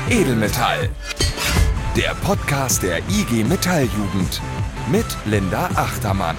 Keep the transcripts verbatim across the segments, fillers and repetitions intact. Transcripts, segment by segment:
Edelmetall. Der Podcast der I G Metall-Jugend mit Linda Achtermann.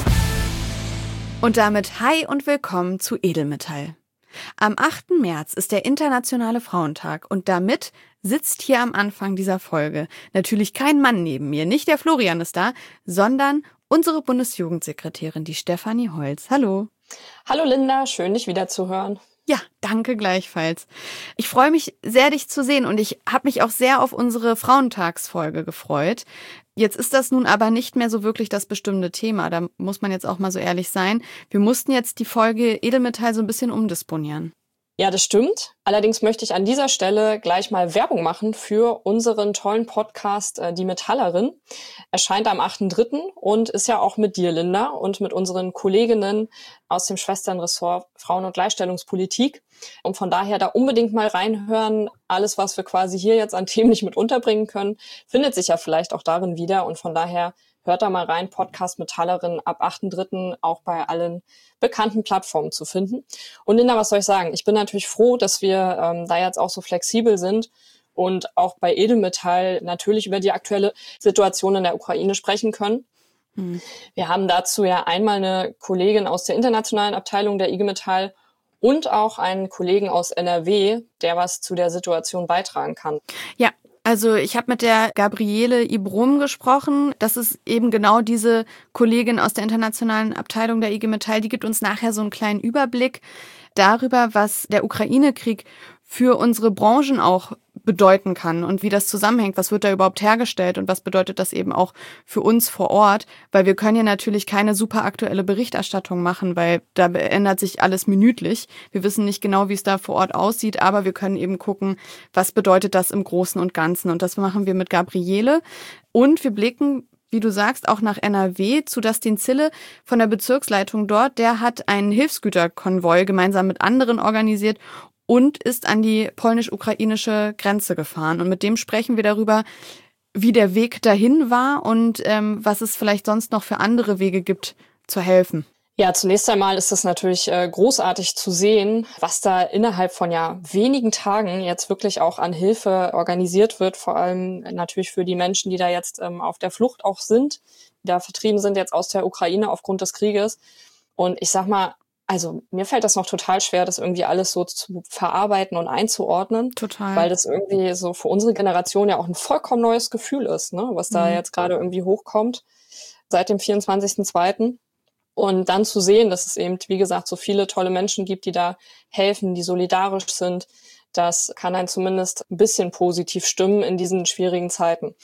Und damit hi und willkommen zu Edelmetall. Am achten März ist der Internationale Frauentag und damit sitzt hier am Anfang dieser Folge natürlich kein Mann neben mir, nicht der Florian ist da, sondern unsere Bundesjugendsekretärin, die Stefanie Holz. Hallo. Hallo Linda, schön dich wieder zu hören. Ja, danke gleichfalls. Ich freue mich sehr, dich zu sehen und ich habe mich auch sehr auf unsere Frauentagsfolge gefreut. Jetzt ist das nun aber nicht mehr so wirklich das bestimmte Thema, da muss man jetzt auch mal so ehrlich sein. Wir mussten jetzt die Folge Edelmetall so ein bisschen umdisponieren. Ja, das stimmt. Allerdings möchte ich an dieser Stelle gleich mal Werbung machen für unseren tollen Podcast Die Metallerin. Erscheint am achten dritten und ist ja auch mit dir, Linda, und mit unseren Kolleginnen aus dem Schwesternressort Frauen- und Gleichstellungspolitik. Und von daher da unbedingt mal reinhören. Alles, was wir quasi hier jetzt an Themen nicht mit unterbringen können, findet sich ja vielleicht auch darin wieder. Und von daher hört da mal rein, Podcast Metallerin ab achten dritten auch bei allen bekannten Plattformen zu finden. Und Linda, was soll ich sagen? Ich bin natürlich froh, dass wir ähm, da jetzt auch so flexibel sind und auch bei Edelmetall natürlich über die aktuelle Situation in der Ukraine sprechen können. Hm. Wir haben dazu ja einmal eine Kollegin aus der internationalen Abteilung der I G Metall und auch einen Kollegen aus N R W, der was zu der Situation beitragen kann. Ja. Also ich habe mit der Gabriele Ibrum gesprochen. Das ist eben genau diese Kollegin aus der internationalen Abteilung der I G Metall. Die gibt uns nachher so einen kleinen Überblick darüber, was der Ukraine-Krieg für unsere Branchen auch bedeuten kann und wie das zusammenhängt. Was wird da überhaupt hergestellt und was bedeutet das eben auch für uns vor Ort? Weil wir können ja natürlich keine super aktuelle Berichterstattung machen, weil da ändert sich alles minütlich. Wir wissen nicht genau, wie es da vor Ort aussieht, aber wir können eben gucken, was bedeutet das im Großen und Ganzen. Und das machen wir mit Gabriele. Und wir blicken, wie du sagst, auch nach N R W zu Dustin Zille von der Bezirksleitung dort. Der hat einen Hilfsgüterkonvoi gemeinsam mit anderen organisiert und ist an die polnisch-ukrainische Grenze gefahren. Und mit dem sprechen wir darüber, wie der Weg dahin war und ähm, was es vielleicht sonst noch für andere Wege gibt, zu helfen. Ja, zunächst einmal ist es natürlich äh, großartig zu sehen, was da innerhalb von ja wenigen Tagen jetzt wirklich auch an Hilfe organisiert wird, vor allem natürlich für die Menschen, die da jetzt ähm, auf der Flucht auch sind, die da vertrieben sind jetzt aus der Ukraine aufgrund des Krieges. Und ich sag mal, also mir fällt das noch total schwer, das irgendwie alles so zu verarbeiten und einzuordnen. Total. Weil das irgendwie so für unsere Generation ja auch ein vollkommen neues Gefühl ist, ne, was da mhm. jetzt gerade irgendwie hochkommt seit dem vierundzwanzigsten zweiten Und dann zu sehen, dass es eben, wie gesagt, so viele tolle Menschen gibt, die da helfen, die solidarisch sind, das kann einen zumindest ein bisschen positiv stimmen in diesen schwierigen Zeiten.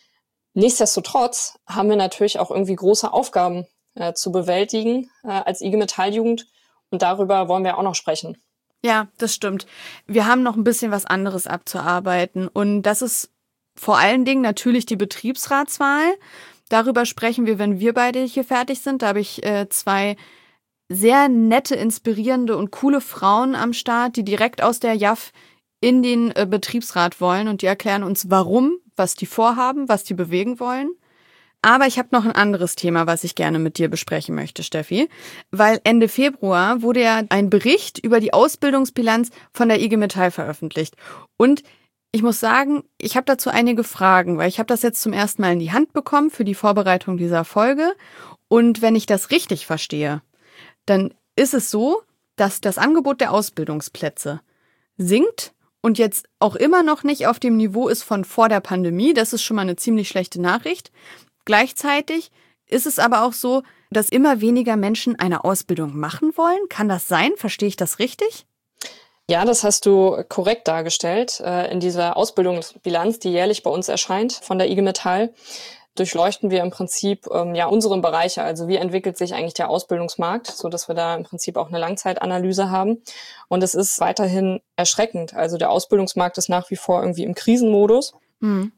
Nichtsdestotrotz haben wir natürlich auch irgendwie große Aufgaben äh, zu bewältigen äh, als I G Metall-Jugend. Und darüber wollen wir auch noch sprechen. Ja, das stimmt. Wir haben noch ein bisschen was anderes abzuarbeiten. Und das ist vor allen Dingen natürlich die Betriebsratswahl. Darüber sprechen wir, wenn wir beide hier fertig sind. Da habe ich äh, zwei sehr nette, inspirierende und coole Frauen am Start, die direkt aus der J A F in den äh, Betriebsrat wollen. Und die erklären uns, warum, was die vorhaben, was die bewegen wollen. Aber ich habe noch ein anderes Thema, was ich gerne mit dir besprechen möchte, Steffi. Weil Ende Februar wurde ja ein Bericht über die Ausbildungsbilanz von der I G Metall veröffentlicht. Und ich muss sagen, ich habe dazu einige Fragen, weil ich habe das jetzt zum ersten Mal in die Hand bekommen für die Vorbereitung dieser Folge. Und wenn ich das richtig verstehe, dann ist es so, dass das Angebot der Ausbildungsplätze sinkt und jetzt auch immer noch nicht auf dem Niveau ist von vor der Pandemie. Das ist schon mal eine ziemlich schlechte Nachricht. Gleichzeitig ist es aber auch so, dass immer weniger Menschen eine Ausbildung machen wollen. Kann das sein? Verstehe ich das richtig? Ja, das hast du korrekt dargestellt. In dieser Ausbildungsbilanz, die jährlich bei uns erscheint von der I G Metall, durchleuchten wir im Prinzip ähm, ja unsere Bereiche. Also wie entwickelt sich eigentlich der Ausbildungsmarkt, so dass wir da im Prinzip auch eine Langzeitanalyse haben. Und es ist weiterhin erschreckend. Also der Ausbildungsmarkt ist nach wie vor irgendwie im Krisenmodus. Mhm.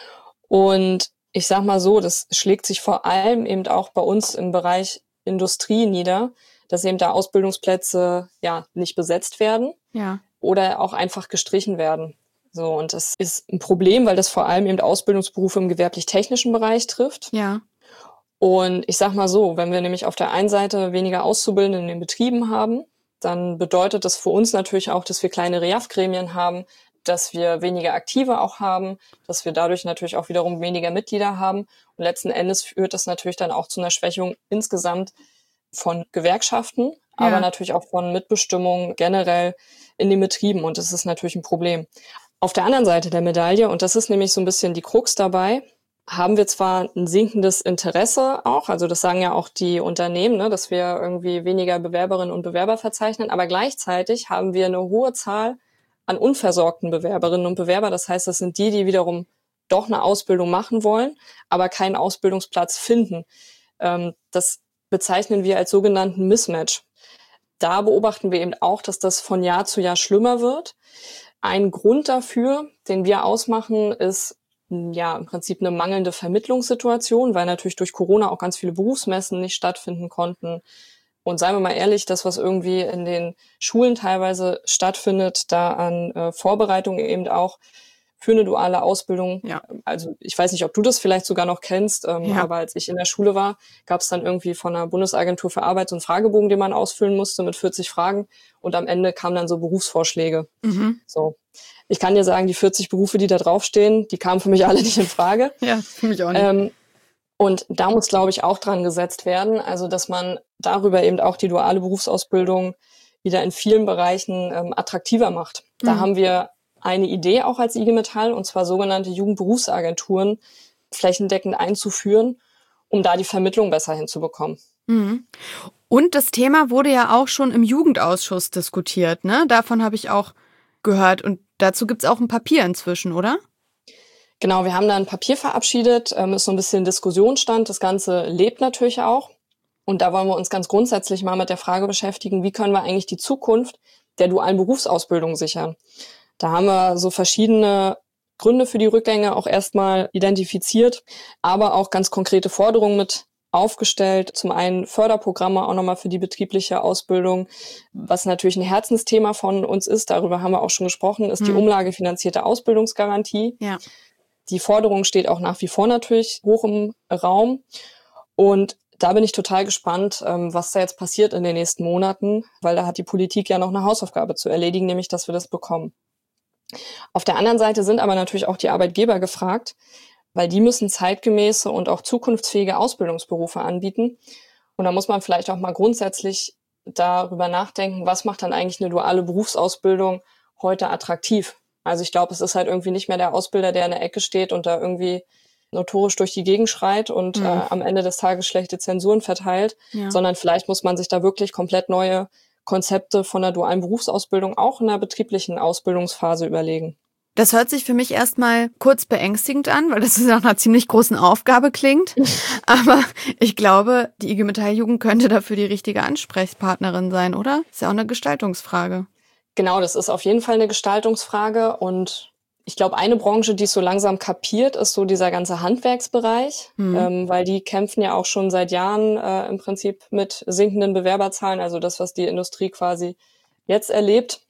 Und ich sag mal so, das schlägt sich vor allem eben auch bei uns im Bereich Industrie nieder, dass eben da Ausbildungsplätze ja nicht besetzt werden ja. oder auch einfach gestrichen werden. So, und das ist ein Problem, weil das vor allem eben Ausbildungsberufe im gewerblich-technischen Bereich trifft. Ja. Und ich sag mal so, wenn wir nämlich auf der einen Seite weniger Auszubildende in den Betrieben haben, dann bedeutet das für uns natürlich auch, dass wir kleine Reaf-Gremien haben, dass wir weniger Aktive auch haben, dass wir dadurch natürlich auch wiederum weniger Mitglieder haben. Und letzten Endes führt das natürlich dann auch zu einer Schwächung insgesamt von Gewerkschaften, ja. aber natürlich auch von Mitbestimmung generell in den Betrieben. Und das ist natürlich ein Problem. Auf der anderen Seite der Medaille, und das ist nämlich so ein bisschen die Krux dabei, haben wir zwar ein sinkendes Interesse auch, also das sagen ja auch die Unternehmen, ne, dass wir irgendwie weniger Bewerberinnen und Bewerber verzeichnen, aber gleichzeitig haben wir eine hohe Zahl an unversorgten Bewerberinnen und Bewerber. Das heißt, das sind die, die wiederum doch eine Ausbildung machen wollen, aber keinen Ausbildungsplatz finden. Ähm, das bezeichnen wir als sogenannten Mismatch. Da beobachten wir eben auch, dass das von Jahr zu Jahr schlimmer wird. Ein Grund dafür, den wir ausmachen, ist ja im Prinzip eine mangelnde Vermittlungssituation, weil natürlich durch Corona auch ganz viele Berufsmessen nicht stattfinden konnten. Und seien wir mal ehrlich, das, was irgendwie in den Schulen teilweise stattfindet, da an äh, Vorbereitungen eben auch für eine duale Ausbildung. Ja. Also ich weiß nicht, ob du das vielleicht sogar noch kennst, ähm, ja. aber als ich in der Schule war, gab es dann irgendwie von der Bundesagentur für Arbeit so einen Fragebogen, den man ausfüllen musste mit vierzig Fragen und am Ende kamen dann so Berufsvorschläge. Mhm. So, ich kann dir sagen, die vierzig Berufe, die da draufstehen, die kamen für mich alle nicht in Frage. Ja, für mich auch nicht. Ähm, und da muss, glaube ich, auch dran gesetzt werden, also dass man darüber eben auch die duale Berufsausbildung wieder in vielen Bereichen ähm, attraktiver macht. Da mhm. haben wir eine Idee auch als I G Metall, und zwar sogenannte Jugendberufsagenturen flächendeckend einzuführen, um da die Vermittlung besser hinzubekommen. Mhm. Und das Thema wurde ja auch schon im Jugendausschuss diskutiert, ne? Davon habe ich auch gehört. Und dazu gibt's auch ein Papier inzwischen, oder? Genau, wir haben da ein Papier verabschiedet, ähm, ist so ein bisschen Diskussionsstand. Das Ganze lebt natürlich auch. Und da wollen wir uns ganz grundsätzlich mal mit der Frage beschäftigen, wie können wir eigentlich die Zukunft der dualen Berufsausbildung sichern? Da haben wir so verschiedene Gründe für die Rückgänge auch erstmal identifiziert, aber auch ganz konkrete Forderungen mit aufgestellt. Zum einen Förderprogramme auch nochmal für die betriebliche Ausbildung, was natürlich ein Herzensthema von uns ist, darüber haben wir auch schon gesprochen, ist hm. die umlagefinanzierte Ausbildungsgarantie. Ja. Die Forderung steht auch nach wie vor natürlich hoch im Raum. Und da bin ich total gespannt, was da jetzt passiert in den nächsten Monaten, weil da hat die Politik ja noch eine Hausaufgabe zu erledigen, nämlich dass wir das bekommen. Auf der anderen Seite sind aber natürlich auch die Arbeitgeber gefragt, weil die müssen zeitgemäße und auch zukunftsfähige Ausbildungsberufe anbieten. Und da muss man vielleicht auch mal grundsätzlich darüber nachdenken, was macht dann eigentlich eine duale Berufsausbildung heute attraktiv? Also ich glaube, es ist halt irgendwie nicht mehr der Ausbilder, der in der Ecke steht und da irgendwie notorisch durch die Gegend schreit und mhm. äh, am Ende des Tages schlechte Zensuren verteilt, ja. sondern vielleicht muss man sich da wirklich komplett neue Konzepte von der dualen Berufsausbildung auch in der betrieblichen Ausbildungsphase überlegen. Das hört sich für mich erstmal kurz beängstigend an, weil das nach einer ziemlich großen Aufgabe klingt. Aber ich glaube, die I G Metall Jugend könnte dafür die richtige Ansprechpartnerin sein, oder? Ist ja auch eine Gestaltungsfrage. Genau, das ist auf jeden Fall eine Gestaltungsfrage. Und ich glaube, eine Branche, die es so langsam kapiert, ist so dieser ganze Handwerksbereich, mhm. ähm, weil die kämpfen ja auch schon seit Jahren äh, im Prinzip mit sinkenden Bewerberzahlen, also das, was die Industrie quasi jetzt erlebt.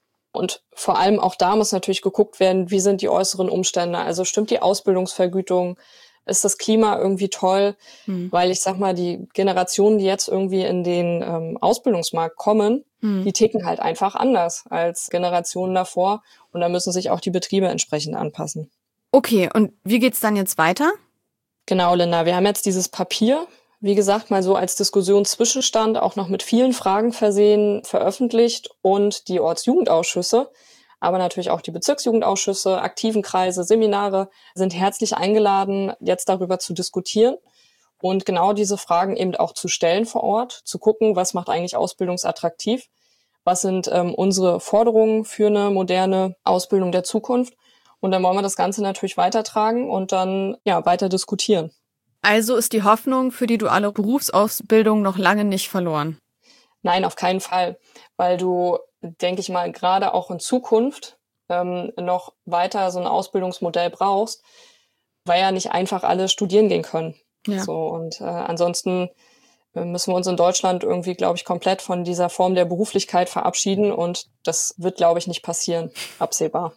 Und vor allem auch da muss natürlich geguckt werden, wie sind die äußeren Umstände, also stimmt die Ausbildungsvergütung, ist das Klima irgendwie toll, mhm. weil ich sag mal, die Generationen, die jetzt irgendwie in den ähm, Ausbildungsmarkt kommen, mhm. die ticken halt einfach anders als Generationen davor und da müssen sich auch die Betriebe entsprechend anpassen. Okay, und wie geht's dann jetzt weiter? Genau, Linda, wir haben jetzt dieses Papier, wie gesagt, mal so als Diskussionszwischenstand auch noch mit vielen Fragen versehen, veröffentlicht und die Ortsjugendausschüsse, aber natürlich auch die Bezirksjugendausschüsse, aktiven Kreise, Seminare sind herzlich eingeladen, jetzt darüber zu diskutieren und genau diese Fragen eben auch zu stellen vor Ort, zu gucken, was macht eigentlich ausbildungsattraktiv, was sind ähm, unsere Forderungen für eine moderne Ausbildung der Zukunft und dann wollen wir das Ganze natürlich weitertragen und dann ja weiter diskutieren. Also ist die Hoffnung für die duale Berufsausbildung noch lange nicht verloren? Nein, auf keinen Fall, weil du, denke ich mal, gerade auch in Zukunft ähm, noch weiter so ein Ausbildungsmodell brauchst, weil ja nicht einfach alle studieren gehen können. Ja. So und äh, ansonsten müssen wir uns in Deutschland irgendwie, glaube ich, komplett von dieser Form der Beruflichkeit verabschieden und das wird, glaube ich, nicht passieren, absehbar.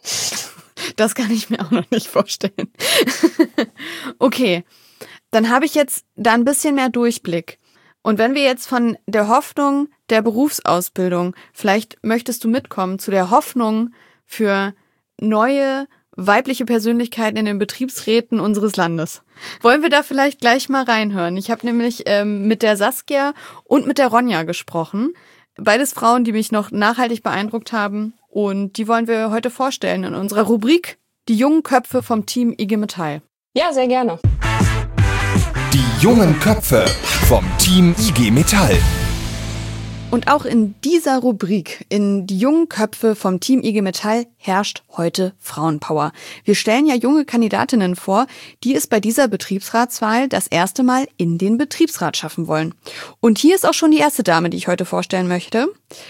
Das kann ich mir auch noch nicht vorstellen. Okay. Dann habe ich jetzt da ein bisschen mehr Durchblick. Und wenn wir jetzt von der Hoffnung der Berufsausbildung, vielleicht möchtest du mitkommen zu der Hoffnung für neue weibliche Persönlichkeiten in den Betriebsräten unseres Landes. Wollen wir da vielleicht gleich mal reinhören? Ich habe nämlich ähm, mit der Saskia und mit der Ronja gesprochen. Beides Frauen, die mich noch nachhaltig beeindruckt haben. Und die wollen wir heute vorstellen in unserer Rubrik Die jungen Köpfe vom Team I G Metall. Ja, sehr gerne. Die jungen Köpfe vom Team I G Metall. Und auch in dieser Rubrik, in die jungen Köpfe vom Team I G Metall, herrscht heute Frauenpower. Wir stellen ja junge Kandidatinnen vor, die es bei dieser Betriebsratswahl das erste Mal in den Betriebsrat schaffen wollen. Und hier ist auch schon die erste Dame, die ich heute vorstellen möchte.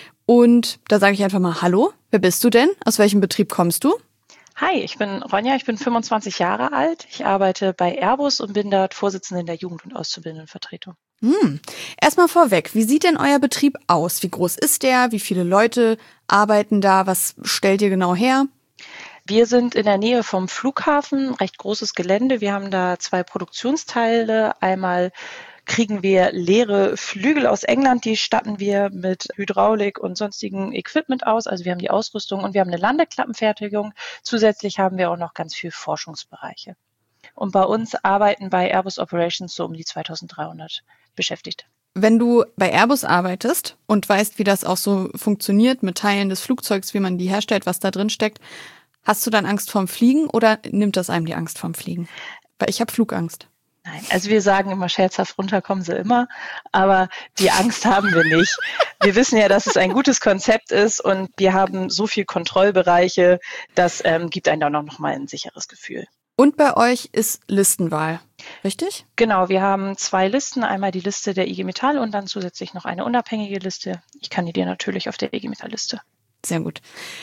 Und da sage ich einfach mal Hallo. Wer bist du denn? Aus welchem Betrieb kommst du? Hi, ich bin Ronja, ich bin fünfundzwanzig Jahre alt. Ich arbeite bei Airbus und bin dort Vorsitzende in der Jugend- und Auszubildendenvertretung. Hm. Erstmal vorweg, wie sieht denn euer Betrieb aus? Wie groß ist der? Wie viele Leute arbeiten da? Was stellt ihr genau her? Wir sind in der Nähe vom Flughafen, recht großes Gelände. Wir haben da zwei Produktionsteile. Einmal kriegen wir leere Flügel aus England, die statten wir mit Hydraulik und sonstigen Equipment aus. Also wir haben die Ausrüstung und wir haben eine Landeklappenfertigung. Zusätzlich haben wir auch noch ganz viele Forschungsbereiche. Und bei uns arbeiten bei Airbus Operations so um die zweitausenddreihundert Beschäftigte. Wenn du bei Airbus arbeitest und weißt, wie das auch so funktioniert mit Teilen des Flugzeugs, wie man die herstellt, was da drin steckt, hast du dann Angst vorm Fliegen oder nimmt das einem die Angst vorm Fliegen? Weil ich habe Flugangst. Nein, also wir sagen immer scherzhaft, runter kommen sie immer, aber die Angst haben wir nicht. Wir wissen ja, dass es ein gutes Konzept ist und wir haben so viele Kontrollbereiche, das ähm, gibt einem dann auch nochmal ein sicheres Gefühl. Und bei euch ist Listenwahl, richtig? Genau, wir haben zwei Listen, einmal die Liste der I G Metall und dann zusätzlich noch eine unabhängige Liste. Ich kandidiere natürlich auf der I G Metall-Liste. Sehr gut.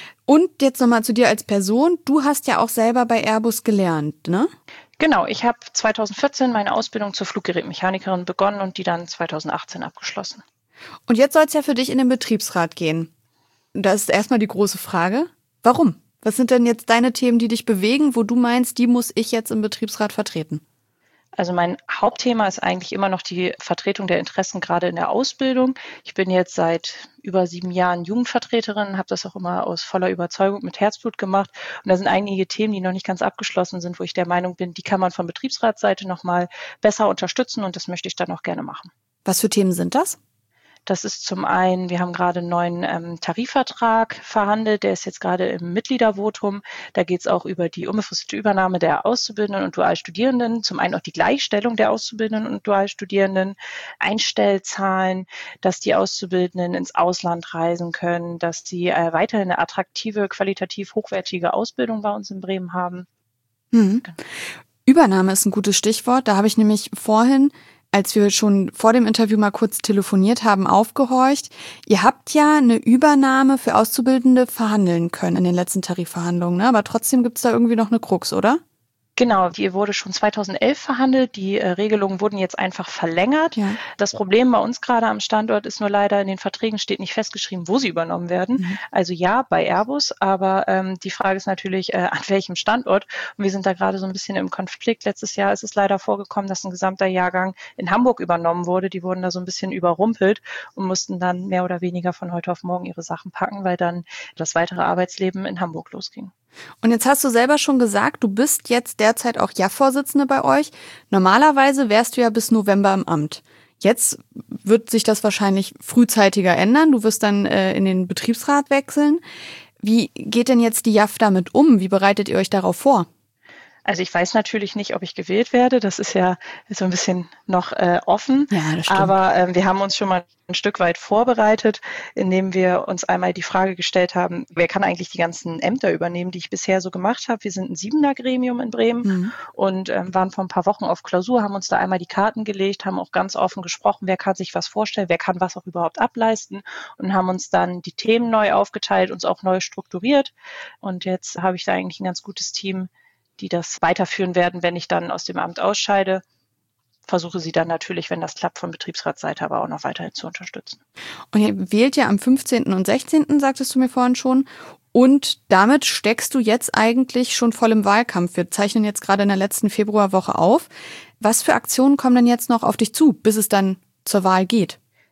Und jetzt nochmal zu dir als Person. Du hast ja auch selber bei Airbus gelernt, ne? Genau, ich habe zweitausendvierzehn meine Ausbildung zur Fluggerätmechanikerin begonnen und die dann zweitausendachtzehn abgeschlossen. Und jetzt soll es ja für dich in den Betriebsrat gehen. Da ist erstmal die große Frage, warum? Was sind denn jetzt deine Themen, die dich bewegen, wo du meinst, die muss ich jetzt im Betriebsrat vertreten? Also mein Hauptthema ist eigentlich immer noch die Vertretung der Interessen, gerade in der Ausbildung. Ich bin jetzt seit über sieben Jahren Jugendvertreterin, habe das auch immer aus voller Überzeugung mit Herzblut gemacht. Und da sind einige Themen, die noch nicht ganz abgeschlossen sind, wo ich der Meinung bin, die kann man von Betriebsratsseite nochmal besser unterstützen und das möchte ich dann auch gerne machen. Was für Themen sind das? Das ist zum einen, wir haben gerade einen neuen ähm, Tarifvertrag verhandelt, der ist jetzt gerade im Mitgliedervotum. Da geht es auch über die unbefristete Übernahme der Auszubildenden und Dualstudierenden, zum einen auch die Gleichstellung der Auszubildenden und Dualstudierenden, Einstellzahlen, dass die Auszubildenden ins Ausland reisen können, dass sie äh, weiterhin eine attraktive, qualitativ hochwertige Ausbildung bei uns in Bremen haben. Mhm. Übernahme ist ein gutes Stichwort. Da habe ich nämlich vorhin, als wir schon vor dem Interview mal kurz telefoniert haben, aufgehorcht. Ihr habt ja eine Übernahme für Auszubildende verhandeln können in den letzten Tarifverhandlungen, ne? Aber trotzdem gibt es da irgendwie noch eine Krux, oder? Genau, die wurde schon zweitausendelf verhandelt. Die äh, Regelungen wurden jetzt einfach verlängert. Ja. Das Problem bei uns gerade am Standort ist nur leider, in den Verträgen steht nicht festgeschrieben, wo sie übernommen werden. Mhm. Also ja, bei Airbus, aber ähm, die Frage ist natürlich, äh, an welchem Standort. Und wir sind da gerade so ein bisschen im Konflikt. Letztes Jahr ist es leider vorgekommen, dass ein gesamter Jahrgang in Hamburg übernommen wurde. Die wurden da so ein bisschen überrumpelt und mussten dann mehr oder weniger von heute auf morgen ihre Sachen packen, weil dann das weitere Arbeitsleben in Hamburg losging. Und jetzt hast du selber schon gesagt, du bist jetzt derzeit auch J A V-Vorsitzende bei euch. Normalerweise wärst du ja bis November im Amt. Jetzt wird sich das wahrscheinlich frühzeitiger ändern. Du wirst dann äh, in den Betriebsrat wechseln. Wie geht denn jetzt die J A V damit um? Wie bereitet ihr euch darauf vor? Also ich weiß natürlich nicht, ob ich gewählt werde. Das ist ja so ein bisschen noch äh, offen. Ja, das stimmt. Aber ähm, wir haben uns schon mal ein Stück weit vorbereitet, indem wir uns einmal die Frage gestellt haben, wer kann eigentlich die ganzen Ämter übernehmen, die ich bisher so gemacht habe. Wir sind ein siebener Gremium in Bremen mhm. und ähm, waren vor ein paar Wochen auf Klausur, haben uns da einmal die Karten gelegt, haben auch ganz offen gesprochen, wer kann sich was vorstellen, wer kann was auch überhaupt ableisten und haben uns dann die Themen neu aufgeteilt, uns auch neu strukturiert. Und jetzt habe ich da eigentlich ein ganz gutes Team, die das weiterführen werden, wenn ich dann aus dem Amt ausscheide. Versuche sie dann natürlich, wenn das klappt, von Betriebsratsseite aber auch noch weiterhin zu unterstützen. Und ihr wählt ja am fünfzehnten und sechzehnten, sagtest du mir vorhin schon. Und damit steckst du jetzt eigentlich schon voll im Wahlkampf. Wir zeichnen jetzt gerade in der letzten Februarwoche auf. Was für Aktionen kommen denn jetzt noch auf dich zu, bis es dann zur Wahl geht?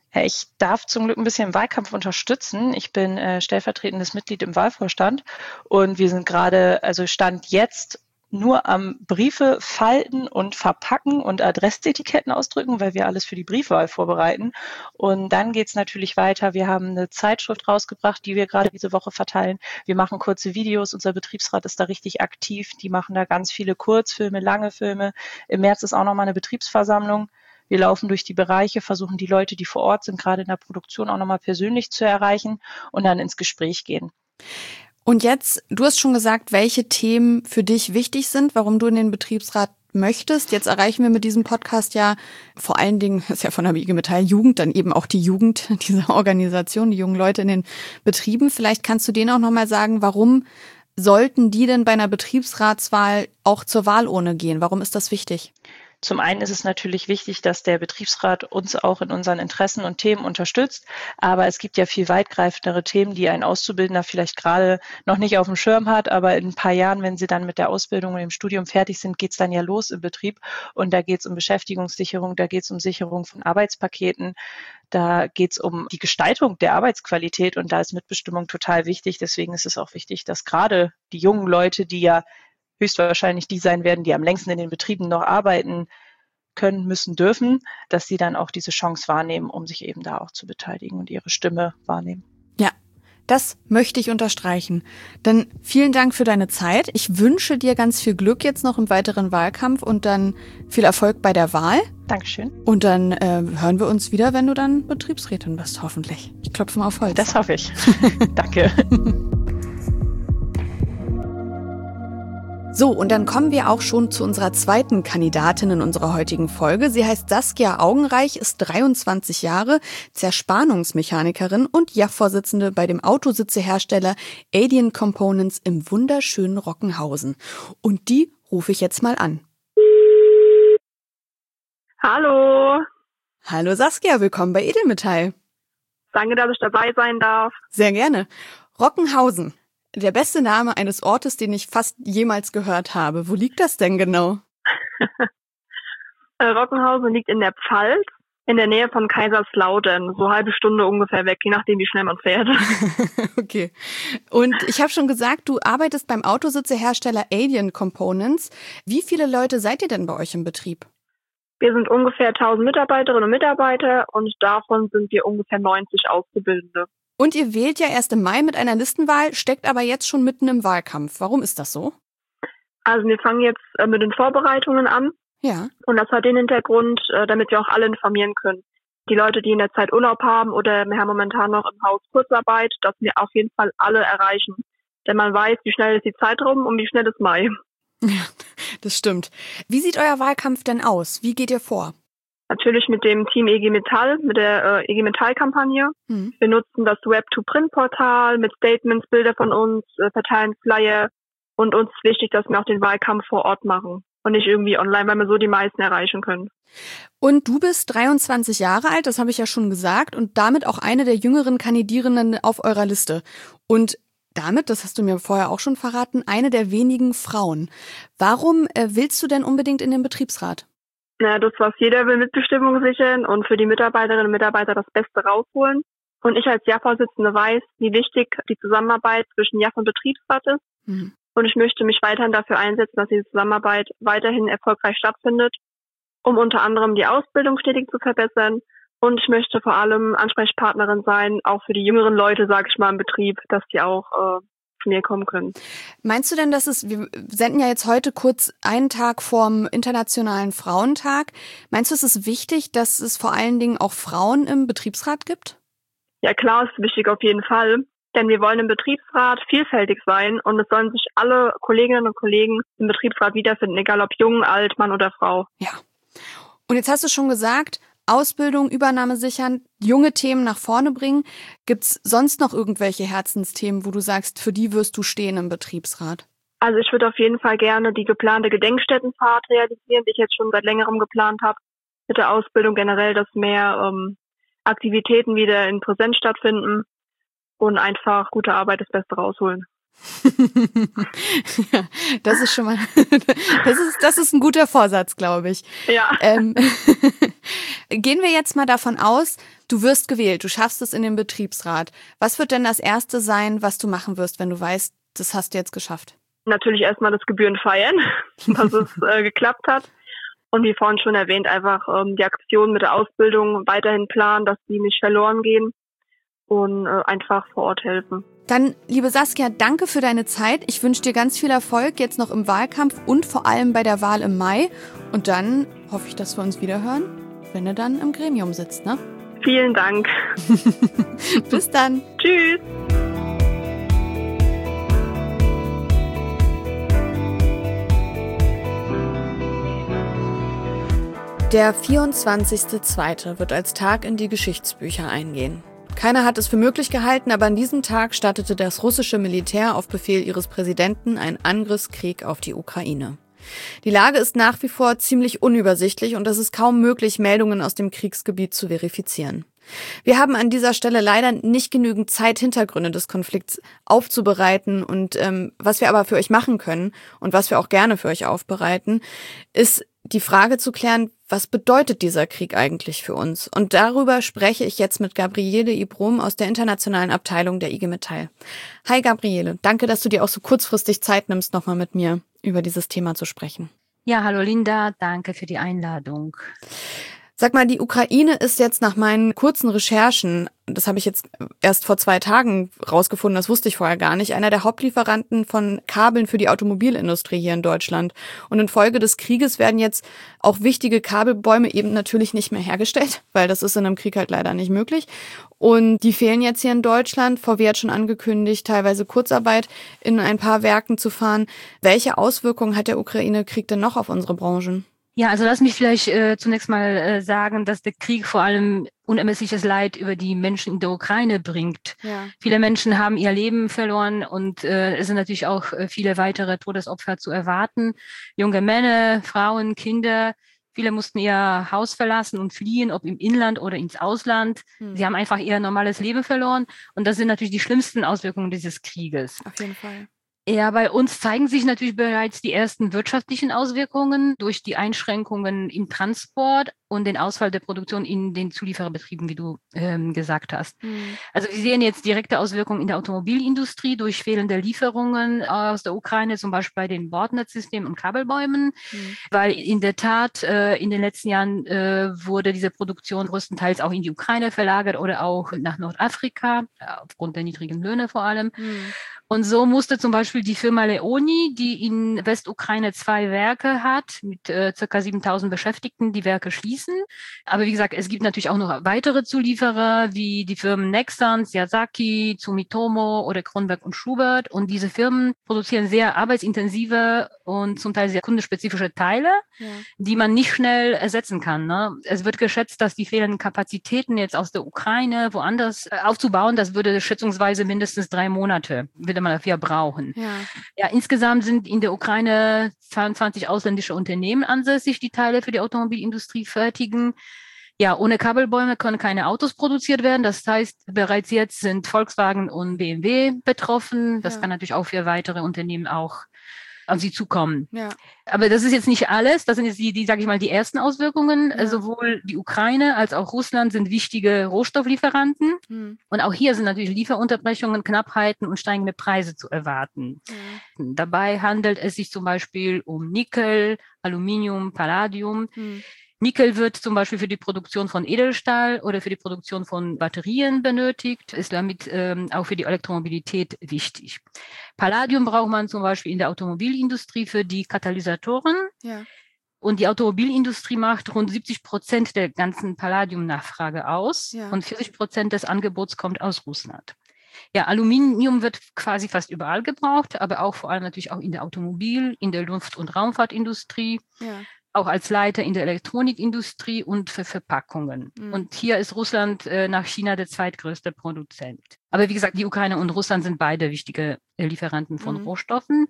Ja, ich darf zum Glück ein bisschen im Wahlkampf unterstützen. Ich bin äh, stellvertretendes Mitglied im Wahlvorstand und wir sind gerade, also Stand jetzt, nur am Briefe falten und verpacken und Adressetiketten ausdrücken, weil wir alles für die Briefwahl vorbereiten. Und dann geht's natürlich weiter. Wir haben eine Zeitschrift rausgebracht, die wir gerade diese Woche verteilen. Wir machen kurze Videos. Unser Betriebsrat ist da richtig aktiv. Die machen da ganz viele Kurzfilme, lange Filme. Im März ist auch nochmal eine Betriebsversammlung. Wir laufen durch die Bereiche, versuchen die Leute, die vor Ort sind, gerade in der Produktion auch nochmal persönlich zu erreichen und dann ins Gespräch gehen. Und jetzt, du hast schon gesagt, welche Themen für dich wichtig sind, warum du in den Betriebsrat möchtest. Jetzt erreichen wir mit diesem Podcast ja vor allen Dingen, das ist ja von der I G Metall Jugend, dann eben auch die Jugend dieser Organisation, die jungen Leute in den Betrieben. Vielleicht kannst du denen auch nochmal sagen, warum sollten die denn bei einer Betriebsratswahl auch zur Wahlurne gehen? Warum ist das wichtig? Zum einen ist es natürlich wichtig, dass der Betriebsrat uns auch in unseren Interessen und Themen unterstützt. Aber es gibt ja viel weitgreifendere Themen, die ein Auszubildender vielleicht gerade noch nicht auf dem Schirm hat. Aber in ein paar Jahren, wenn sie dann mit der Ausbildung und dem Studium fertig sind, geht's dann ja los im Betrieb. Und da geht's um Beschäftigungssicherung, da geht's um Sicherung von Arbeitspaketen. Da geht's um die Gestaltung der Arbeitsqualität. Und da ist Mitbestimmung total wichtig. Deswegen ist es auch wichtig, dass gerade die jungen Leute, die ja höchstwahrscheinlich die sein werden, die am längsten in den Betrieben noch arbeiten können, müssen, dürfen, dass sie dann auch diese Chance wahrnehmen, um sich eben da auch zu beteiligen und ihre Stimme wahrnehmen. Ja, das möchte ich unterstreichen. Dann vielen Dank für deine Zeit. Ich wünsche dir ganz viel Glück jetzt noch im weiteren Wahlkampf und dann viel Erfolg bei der Wahl. Dankeschön. Und dann äh, hören wir uns wieder, wenn du dann Betriebsrätin bist, hoffentlich. Ich klopfe mal auf Holz. Das hoffe ich. Danke. So, und dann kommen wir auch schon zu unserer zweiten Kandidatin in unserer heutigen Folge. Sie heißt Saskia Augenreich, ist dreiundzwanzig Jahre, Zerspannungsmechanikerin und J A F-Vorsitzende bei dem Autositzehersteller Adient Components im wunderschönen Rockenhausen. Und die rufe ich jetzt mal an. Hallo. Hallo Saskia, willkommen bei Edelmetall. Danke, dass ich dabei sein darf. Sehr gerne. Rockenhausen. Der beste Name eines Ortes, den ich fast jemals gehört habe. Wo liegt das denn genau? Rockenhausen liegt in der Pfalz, in der Nähe von Kaiserslautern, so eine halbe Stunde ungefähr weg, je nachdem, wie schnell man fährt. Okay. Und ich habe schon gesagt, du arbeitest beim Autositzehersteller Adient Components. Wie viele Leute seid ihr denn bei euch im Betrieb? Wir sind ungefähr tausend Mitarbeiterinnen und Mitarbeiter und davon sind wir ungefähr neunzig Auszubildende. Und ihr wählt ja erst im Mai mit einer Listenwahl, steckt aber jetzt schon mitten im Wahlkampf. Warum ist das so? Also wir fangen jetzt äh, mit den Vorbereitungen an. Ja. Und das hat den Hintergrund, äh, damit wir auch alle informieren können. Die Leute, die in der Zeit Urlaub haben oder wir haben momentan noch im Haus Kurzarbeit, dass wir auf jeden Fall alle erreichen. Denn man weiß, wie schnell ist die Zeit rum und wie schnell ist Mai. Ja, das stimmt. Wie sieht euer Wahlkampf denn aus? Wie geht ihr vor? Natürlich mit dem Team E G Metall, mit der äh, E G Metall-Kampagne. Mhm. Wir nutzen das Web-to-Print-Portal mit Statements, Bilder von uns, äh, verteilen Flyer. Und uns ist wichtig, dass wir auch den Wahlkampf vor Ort machen und nicht irgendwie online, weil wir so die meisten erreichen können. Und du bist dreiundzwanzig Jahre alt, das habe ich ja schon gesagt, und damit auch eine der jüngeren Kandidierenden auf eurer Liste. Und damit, das hast du mir vorher auch schon verraten, eine der wenigen Frauen. Warum äh, willst du denn unbedingt in den Betriebsrat? Na, das, was jeder will, Mitbestimmung sichern und für die Mitarbeiterinnen und Mitarbeiter das Beste rausholen. Und ich als J A F-Vorsitzende weiß, wie wichtig die Zusammenarbeit zwischen J A F und Betriebsrat ist. Mhm. Und ich möchte mich weiterhin dafür einsetzen, dass diese Zusammenarbeit weiterhin erfolgreich stattfindet, um unter anderem die Ausbildung stetig zu verbessern. Und ich möchte vor allem Ansprechpartnerin sein, auch für die jüngeren Leute, sage ich mal, im Betrieb, dass die auch äh, zu mir kommen können. Meinst du denn, dass es, wir senden ja jetzt heute kurz einen Tag vorm Internationalen Frauentag, meinst du, es ist wichtig, dass es vor allen Dingen auch Frauen im Betriebsrat gibt? Ja klar, ist wichtig auf jeden Fall, denn wir wollen im Betriebsrat vielfältig sein und es sollen sich alle Kolleginnen und Kollegen im Betriebsrat wiederfinden, egal ob jung, alt, Mann oder Frau. Ja. Und jetzt hast du schon gesagt, Ausbildung, Übernahme sichern, junge Themen nach vorne bringen. Gibt's sonst noch irgendwelche Herzensthemen, wo du sagst, für die wirst du stehen im Betriebsrat? Also ich würde auf jeden Fall gerne die geplante Gedenkstättenfahrt realisieren, die ich jetzt schon seit längerem geplant habe. Mit der Ausbildung generell, dass mehr ähm, Aktivitäten wieder in Präsenz stattfinden und einfach gute Arbeit das Beste rausholen. Ja, das ist schon mal, das ist, das ist ein guter Vorsatz, glaube ich. Ja. Ähm, gehen wir jetzt mal davon aus, du wirst gewählt, du schaffst es in den Betriebsrat. Was wird denn das Erste sein, was du machen wirst, wenn du weißt, das hast du jetzt geschafft? Natürlich erstmal das Gebühren feiern, dass es äh, geklappt hat. Und wie vorhin schon erwähnt, einfach ähm, die Aktion mit der Ausbildung weiterhin planen, dass die nicht verloren gehen und äh, einfach vor Ort helfen. Dann, liebe Saskia, danke für deine Zeit. Ich wünsche dir ganz viel Erfolg jetzt noch im Wahlkampf und vor allem bei der Wahl im Mai. Und dann hoffe ich, dass wir uns wiederhören, wenn du dann im Gremium sitzt, ne? Vielen Dank. Bis dann. Tschüss. Der vierundzwanzigster zweite wird als Tag in die Geschichtsbücher eingehen. Keiner hat es für möglich gehalten, aber an diesem Tag startete das russische Militär auf Befehl ihres Präsidenten einen Angriffskrieg auf die Ukraine. Die Lage ist nach wie vor ziemlich unübersichtlich und es ist kaum möglich, Meldungen aus dem Kriegsgebiet zu verifizieren. Wir haben an dieser Stelle leider nicht genügend Zeit, Hintergründe des Konflikts aufzubereiten und ähm, was wir aber für euch machen können und was wir auch gerne für euch aufbereiten, ist die Frage zu klären, was bedeutet dieser Krieg eigentlich für uns? Und darüber spreche ich jetzt mit Gabriele Ibrom aus der internationalen Abteilung der I G Metall. Hi Gabriele, danke, dass du dir auch so kurzfristig Zeit nimmst, nochmal mit mir über dieses Thema zu sprechen. Ja, hallo Linda, danke für die Einladung. Sag mal, die Ukraine ist jetzt nach meinen kurzen Recherchen, das habe ich jetzt erst vor zwei Tagen rausgefunden, das wusste ich vorher gar nicht, einer der Hauptlieferanten von Kabeln für die Automobilindustrie hier in Deutschland. Und infolge des Krieges werden jetzt auch wichtige Kabelbäume eben natürlich nicht mehr hergestellt, weil das ist in einem Krieg halt leider nicht möglich. Und die fehlen jetzt hier in Deutschland. V W hat schon angekündigt, teilweise Kurzarbeit in ein paar Werken zu fahren. Welche Auswirkungen hat der Ukraine-Krieg denn noch auf unsere Branchen? Ja, also lass mich vielleicht äh, zunächst mal äh, sagen, dass der Krieg vor allem unermessliches Leid über die Menschen in der Ukraine bringt. Ja. Viele Menschen haben ihr Leben verloren und äh, es sind natürlich auch äh, viele weitere Todesopfer zu erwarten. Junge Männer, Frauen, Kinder, viele mussten ihr Haus verlassen und fliehen, ob im Inland oder ins Ausland. Hm. Sie haben einfach ihr normales Leben verloren und das sind natürlich die schlimmsten Auswirkungen dieses Krieges. Auf jeden Fall. Ja, bei uns zeigen sich natürlich bereits die ersten wirtschaftlichen Auswirkungen durch die Einschränkungen im Transport und den Ausfall der Produktion in den Zuliefererbetrieben, wie du ähm, gesagt hast. Mhm. Also wir sehen jetzt direkte Auswirkungen in der Automobilindustrie durch fehlende Lieferungen aus der Ukraine, zum Beispiel bei den Bordnetzsystemen und Kabelbäumen, mhm. weil in der Tat äh, in den letzten Jahren äh, wurde diese Produktion größtenteils auch in die Ukraine verlagert oder auch nach Nordafrika, aufgrund der niedrigen Löhne vor allem. Mhm. Und so musste zum Beispiel die Firma Leoni, die in Westukraine zwei Werke hat, mit äh, ca. siebentausend Beschäftigten, die Werke schließen. Aber wie gesagt, es gibt natürlich auch noch weitere Zulieferer, wie die Firmen Nexans, Yazaki, Sumitomo oder Kronberg und Schubert. Und diese Firmen produzieren sehr arbeitsintensive und zum Teil sehr kundespezifische Teile, ja. die man nicht schnell ersetzen kann. Ne? Es wird geschätzt, dass die fehlenden Kapazitäten jetzt aus der Ukraine woanders äh, aufzubauen, das würde schätzungsweise mindestens drei Monate würde man dafür brauchen. Ja. ja, insgesamt sind in der Ukraine zweiundzwanzig ausländische Unternehmen ansässig, die Teile für die Automobilindustrie fertigen. Ja, ohne Kabelbäume können keine Autos produziert werden. Das heißt, bereits jetzt sind Volkswagen und B M W betroffen. Das ja. kann natürlich auch für weitere Unternehmen auch auf sie zukommen. Ja. Aber das ist jetzt nicht alles. Das sind jetzt die, die sage ich mal, die ersten Auswirkungen. Ja. Sowohl die Ukraine als auch Russland sind wichtige Rohstofflieferanten. Mhm. Und auch hier sind natürlich Lieferunterbrechungen, Knappheiten und steigende Preise zu erwarten. Mhm. Dabei handelt es sich zum Beispiel um Nickel, Aluminium, Palladium. Mhm. Nickel wird zum Beispiel für die Produktion von Edelstahl oder für die Produktion von Batterien benötigt, ist damit ähm, auch für die Elektromobilität wichtig. Palladium braucht man zum Beispiel in der Automobilindustrie für die Katalysatoren. Ja. Und die Automobilindustrie macht rund siebzig Prozent der ganzen Palladiumnachfrage aus ja. und vierzig Prozent des Angebots kommt aus Russland. Ja, Aluminium wird quasi fast überall gebraucht, aber auch vor allem natürlich auch in der Automobil-, in der Luft- und Raumfahrtindustrie. Ja. Auch als Leiter in der Elektronikindustrie und für Verpackungen. Mhm. Und hier ist Russland äh, nach China der zweitgrößte Produzent. Aber wie gesagt, die Ukraine und Russland sind beide wichtige äh, Lieferanten von mhm. Rohstoffen.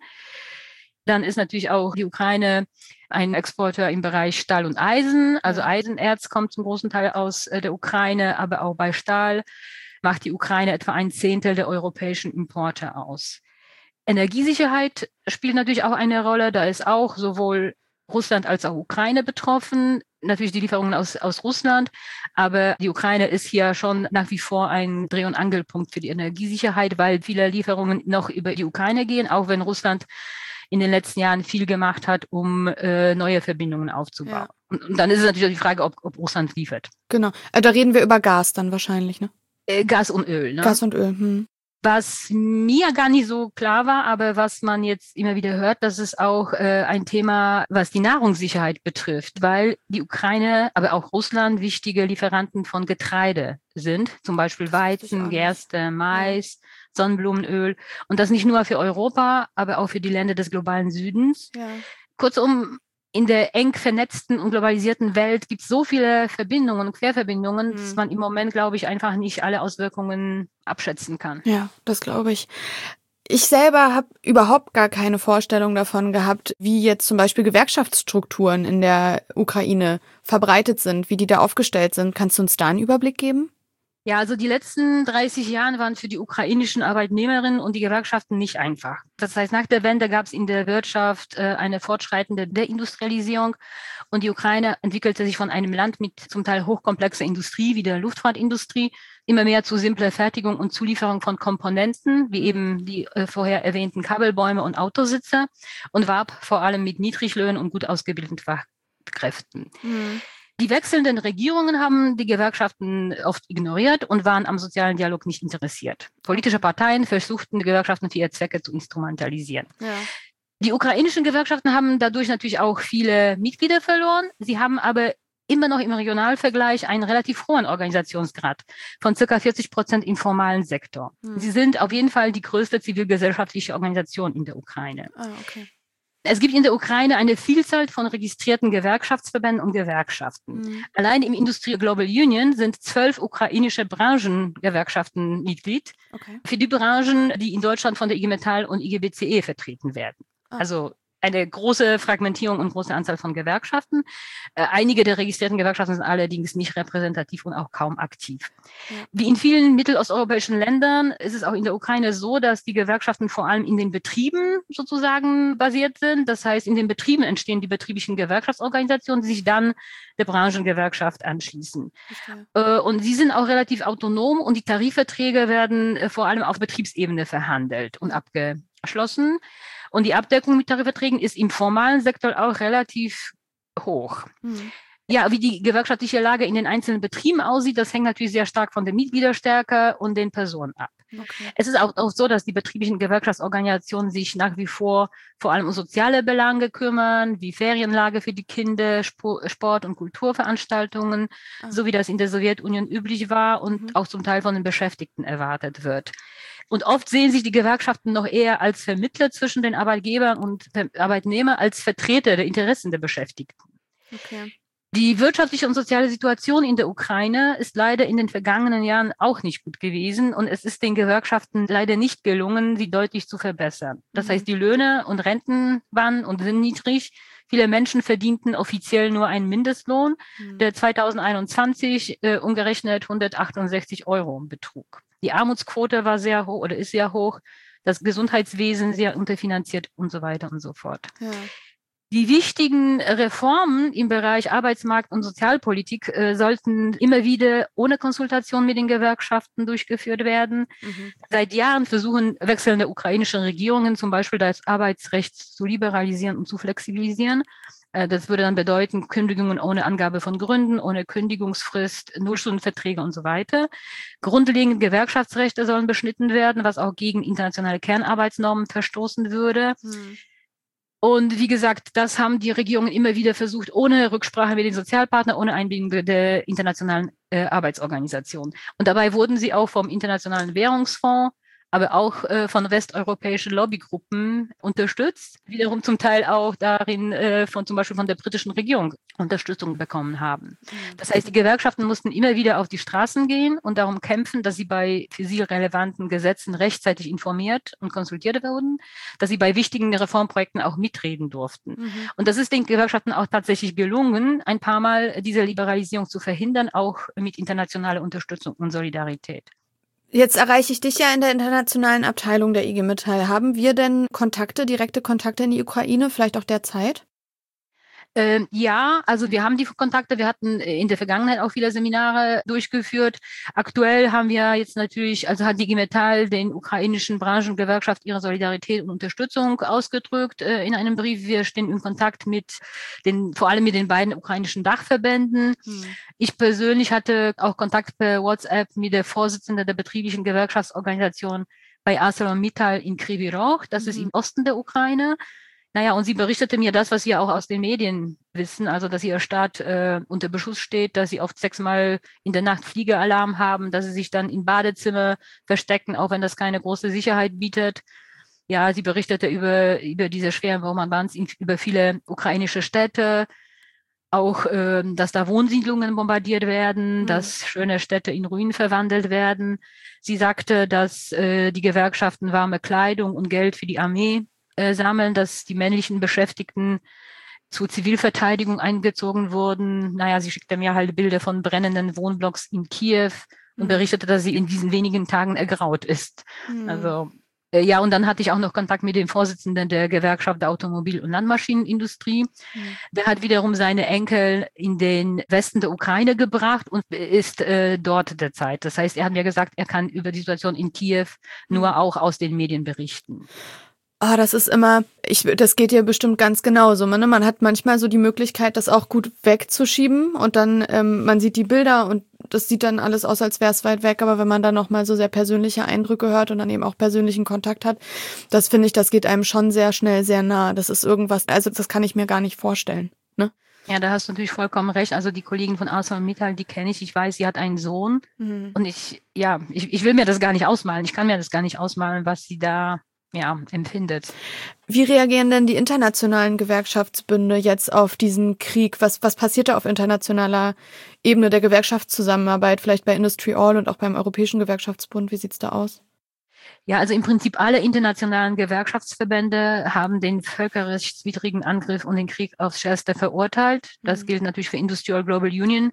Dann ist natürlich auch die Ukraine ein Exporteur im Bereich Stahl und Eisen. Also Eisenerz kommt zum großen Teil aus äh, der Ukraine, aber auch bei Stahl macht die Ukraine etwa ein Zehntel der europäischen Importe aus. Energiesicherheit spielt natürlich auch eine Rolle. Da ist auch sowohl Russland als auch Ukraine betroffen. Natürlich die Lieferungen aus, aus Russland. Aber die Ukraine ist hier schon nach wie vor ein Dreh- und Angelpunkt für die Energiesicherheit, weil viele Lieferungen noch über die Ukraine gehen, auch wenn Russland in den letzten Jahren viel gemacht hat, um äh, neue Verbindungen aufzubauen. Ja. Und, und dann ist es natürlich auch die Frage, ob, ob Russland liefert. Genau. Äh, da reden wir über Gas dann wahrscheinlich, ne? Äh, Gas und Öl, ne? Gas und Öl, hm. Was mir gar nicht so klar war, aber was man jetzt immer wieder hört, das ist auch äh, ein Thema, was die Nahrungssicherheit betrifft, weil die Ukraine, aber auch Russland wichtige Lieferanten von Getreide sind, zum Beispiel Weizen, Gerste, Mais, ja. Sonnenblumenöl und das nicht nur für Europa, aber auch für die Länder des globalen Südens. Ja. Kurzum, in der eng vernetzten und globalisierten Welt gibt es so viele Verbindungen und Querverbindungen, mhm. dass man im Moment, glaube ich, einfach nicht alle Auswirkungen abschätzen kann. Ja, das glaube ich. Ich selber habe überhaupt gar keine Vorstellung davon gehabt, wie jetzt zum Beispiel Gewerkschaftsstrukturen in der Ukraine verbreitet sind, wie die da aufgestellt sind. Kannst du uns da einen Überblick geben? Ja, also die letzten dreißig Jahre waren für die ukrainischen Arbeitnehmerinnen und die Gewerkschaften nicht einfach. Das heißt, nach der Wende gab es in der Wirtschaft äh, eine fortschreitende Deindustrialisierung und die Ukraine entwickelte sich von einem Land mit zum Teil hochkomplexer Industrie wie der Luftfahrtindustrie immer mehr zu simpler Fertigung und Zulieferung von Komponenten, wie eben die äh, vorher erwähnten Kabelbäume und Autositze und warb vor allem mit Niedriglöhnen und gut ausgebildeten Fachkräften. Mhm. Die wechselnden Regierungen haben die Gewerkschaften oft ignoriert und waren am sozialen Dialog nicht interessiert. Politische Parteien versuchten, die Gewerkschaften für ihre Zwecke zu instrumentalisieren. Ja. Die ukrainischen Gewerkschaften haben dadurch natürlich auch viele Mitglieder verloren. Sie haben aber immer noch im Regionalvergleich einen relativ hohen Organisationsgrad von circa vierzig Prozent im formalen Sektor. Hm. Sie sind auf jeden Fall die größte zivilgesellschaftliche Organisation in der Ukraine. Ah, okay. Es gibt in der Ukraine eine Vielzahl von registrierten Gewerkschaftsverbänden und Gewerkschaften. Mhm. Allein im Industrie Global Union sind zwölf ukrainische Branchengewerkschaften Mitglied. Okay. Für die Branchen, die in Deutschland von der I G Metall und I G B C E vertreten werden. Ah. Also eine große Fragmentierung und große Anzahl von Gewerkschaften. Äh, einige der registrierten Gewerkschaften sind allerdings nicht repräsentativ und auch kaum aktiv. Ja. Wie in vielen mittelosteuropäischen Ländern ist es auch in der Ukraine so, dass die Gewerkschaften vor allem in den Betrieben sozusagen basiert sind. Das heißt, in den Betrieben entstehen die betrieblichen Gewerkschaftsorganisationen, die sich dann der Branchengewerkschaft anschließen. Okay. Äh, und sie sind auch relativ autonom und die Tarifverträge werden äh, vor allem auf Betriebsebene verhandelt und abgeschlossen. Und die Abdeckung mit Tarifverträgen ist im formalen Sektor auch relativ hoch. Mhm. Ja, wie die gewerkschaftliche Lage in den einzelnen Betrieben aussieht, das hängt natürlich sehr stark von der Mitgliederstärke und den Personen ab. Okay. Es ist auch, auch so, dass die betrieblichen Gewerkschaftsorganisationen sich nach wie vor vor allem um soziale Belange kümmern, wie Ferienlage für die Kinder, Sport- und Kulturveranstaltungen, ah. so wie das in der Sowjetunion üblich war und mhm. auch zum Teil von den Beschäftigten erwartet wird. Und oft sehen sich die Gewerkschaften noch eher als Vermittler zwischen den Arbeitgebern und Arbeitnehmern als Vertreter der Interessen der Beschäftigten. Okay. Die wirtschaftliche und soziale Situation in der Ukraine ist leider in den vergangenen Jahren auch nicht gut gewesen und es ist den Gewerkschaften leider nicht gelungen, sie deutlich zu verbessern. Das mhm. heißt, die Löhne und Renten waren und sind niedrig. Viele Menschen verdienten offiziell nur einen Mindestlohn, mhm. der zweitausendeinundzwanzig äh, umgerechnet hundertachtundsechzig Euro betrug. Die Armutsquote war sehr hoch oder ist sehr hoch, das Gesundheitswesen sehr unterfinanziert und so weiter und so fort. Ja. Die wichtigen Reformen im Bereich Arbeitsmarkt und Sozialpolitik äh, sollten immer wieder ohne Konsultation mit den Gewerkschaften durchgeführt werden. Mhm. Seit Jahren versuchen wechselnde ukrainische Regierungen zum Beispiel das Arbeitsrecht zu liberalisieren und zu flexibilisieren. Äh, das würde dann bedeuten, Kündigungen ohne Angabe von Gründen, ohne Kündigungsfrist, Nullstundenverträge und so weiter. Grundlegende Gewerkschaftsrechte sollen beschnitten werden, was auch gegen internationale Kernarbeitsnormen verstoßen würde. Mhm. Und wie gesagt, das haben die Regierungen immer wieder versucht, ohne Rücksprache mit den Sozialpartnern, ohne Einbindung der internationalen äh, Arbeitsorganisation. Und dabei wurden sie auch vom Internationalen Währungsfonds, aber auch äh, von westeuropäischen Lobbygruppen unterstützt, wiederum zum Teil auch darin äh, von zum Beispiel von der britischen Regierung Unterstützung bekommen haben. Das heißt, die Gewerkschaften mussten immer wieder auf die Straßen gehen und darum kämpfen, dass sie bei für sie relevanten Gesetzen rechtzeitig informiert und konsultiert wurden, dass sie bei wichtigen Reformprojekten auch mitreden durften. Mhm. Und das ist den Gewerkschaften auch tatsächlich gelungen, ein paar Mal diese Liberalisierung zu verhindern, auch mit internationaler Unterstützung und Solidarität. Jetzt erreiche ich dich ja in der internationalen Abteilung der I G Metall. Haben wir denn Kontakte, direkte Kontakte in die Ukraine, vielleicht auch derzeit? Ähm, ja, also wir haben die Kontakte, wir hatten in der Vergangenheit auch viele Seminare durchgeführt. Aktuell haben wir jetzt natürlich, also hat die I G Metall den ukrainischen Branchengewerkschaft ihre Solidarität und Unterstützung ausgedrückt äh, in einem Brief. Wir stehen in Kontakt mit den, vor allem mit den beiden ukrainischen Dachverbänden. Hm. Ich persönlich hatte auch Kontakt per WhatsApp mit der Vorsitzenden der betrieblichen Gewerkschaftsorganisation bei ArcelorMittal in Kryvyi Rih. Das mhm. ist im Osten der Ukraine. Naja, und sie berichtete mir das, was wir auch aus den Medien wissen, also dass ihr Staat äh, unter Beschuss steht, dass sie oft sechsmal in der Nacht Fliegealarm haben, dass sie sich dann in Badezimmer verstecken, auch wenn das keine große Sicherheit bietet. Ja, sie berichtete über, über diese schweren Bombardements über viele ukrainische Städte, auch, äh, dass da Wohnsiedlungen bombardiert werden, mhm. dass schöne Städte in Ruinen verwandelt werden. Sie sagte, dass äh, die Gewerkschaften warme Kleidung und Geld für die Armee sammeln, dass die männlichen Beschäftigten zur Zivilverteidigung eingezogen wurden. Naja, sie schickte mir halt Bilder von brennenden Wohnblocks in Kiew und berichtete, dass sie in diesen wenigen Tagen ergraut ist. Mhm. Also äh, ja, und dann hatte ich auch noch Kontakt mit dem Vorsitzenden der Gewerkschaft der Automobil- und Landmaschinenindustrie. Mhm. Der hat wiederum seine Enkel in den Westen der Ukraine gebracht und ist äh, dort derzeit. Das heißt, er hat mir gesagt, er kann über die Situation in Kiew mhm. nur auch aus den Medien berichten. Ah, das ist immer, ich, das geht dir bestimmt ganz genauso. Ne? Man hat manchmal so die Möglichkeit, das auch gut wegzuschieben und dann, ähm, man sieht die Bilder und das sieht dann alles aus, als wäre es weit weg. Aber wenn man dann nochmal so sehr persönliche Eindrücke hört und dann eben auch persönlichen Kontakt hat, das finde ich, das geht einem schon sehr schnell sehr nah. Das ist irgendwas, also das kann ich mir gar nicht vorstellen. Ne? Ja, da hast du natürlich vollkommen recht. Also die Kollegin von ArcelorMittal, die kenne ich. Ich weiß, sie hat einen Sohn mhm. und ich, ja, ich, ich will mir das gar nicht ausmalen. Ich kann mir das gar nicht ausmalen, was sie da ja, empfindet. Wie reagieren denn die internationalen Gewerkschaftsbünde jetzt auf diesen Krieg? Was, was passiert da auf internationaler Ebene der Gewerkschaftszusammenarbeit, vielleicht bei Industry All und auch beim Europäischen Gewerkschaftsbund? Wie sieht's da aus? Ja, also im Prinzip alle internationalen Gewerkschaftsverbände haben den völkerrechtswidrigen Angriff und den Krieg aufs Schärfste verurteilt. Das mhm. gilt natürlich für Industry All Global Union,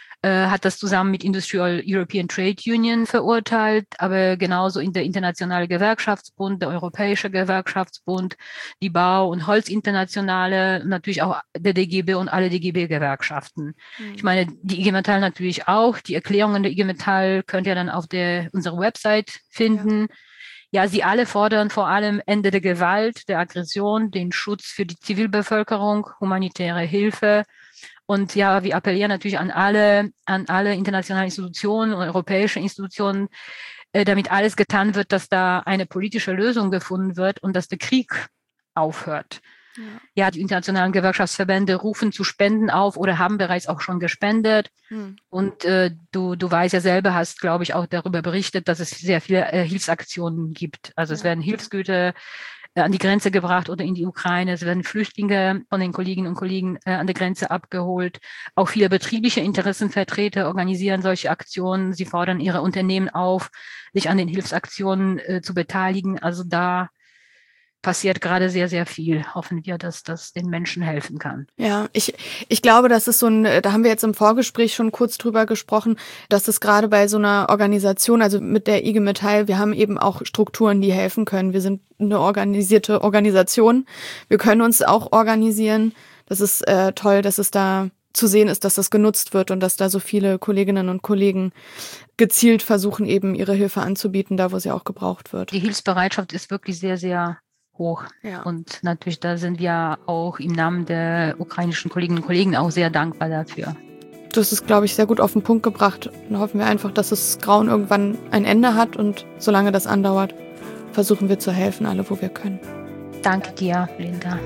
hat das zusammen mit Industrial European Trade Union verurteilt, aber genauso in der Internationale Gewerkschaftsbund, der Europäische Gewerkschaftsbund, die Bau- und Holzinternationale, natürlich auch der D G B und alle D G B-Gewerkschaften. Mhm. Ich meine, die I G Metall natürlich auch. Die Erklärungen der I G Metall könnt ihr dann auf der unserer Website finden. Ja. Ja, sie alle fordern vor allem Ende der Gewalt, der Aggression, den Schutz für die Zivilbevölkerung, humanitäre Hilfe. Und ja, wir appellieren natürlich an alle, an alle internationalen Institutionen und europäische Institutionen, äh, damit alles getan wird, dass da eine politische Lösung gefunden wird und dass der Krieg aufhört. Ja, ja die internationalen Gewerkschaftsverbände rufen zu Spenden auf oder haben bereits auch schon gespendet. Hm. Und äh, du, du weißt ja selber, hast, glaube ich, auch darüber berichtet, dass es sehr viele äh, Hilfsaktionen gibt. Also ja. es werden Hilfsgüter an die Grenze gebracht oder in die Ukraine. Es werden Flüchtlinge von den Kolleginnen und Kollegen äh, an der Grenze abgeholt. Auch viele betriebliche Interessenvertreter organisieren solche Aktionen. Sie fordern ihre Unternehmen auf, sich an den Hilfsaktionen äh, zu beteiligen. Also da passiert gerade sehr, sehr viel. Hoffen wir, dass das den Menschen helfen kann. Ja, ich, ich glaube, das ist so ein, da haben wir jetzt im Vorgespräch schon kurz drüber gesprochen, dass es gerade bei so einer Organisation, also mit der I G Metall, wir haben eben auch Strukturen, die helfen können. Wir sind eine organisierte Organisation. Wir können uns auch organisieren. Das ist äh, toll, dass es da zu sehen ist, dass das genutzt wird und dass da so viele Kolleginnen und Kollegen gezielt versuchen, eben ihre Hilfe anzubieten, da wo sie auch gebraucht wird. Die Hilfsbereitschaft ist wirklich sehr, sehr hoch. Ja. Und natürlich, da sind wir auch im Namen der ukrainischen Kolleginnen und Kollegen auch sehr dankbar dafür. Das ist, glaube ich, sehr gut auf den Punkt gebracht. Dann hoffen wir einfach, dass das Grauen irgendwann ein Ende hat und solange das andauert, versuchen wir zu helfen, alle, wo wir können. Danke dir, Linda.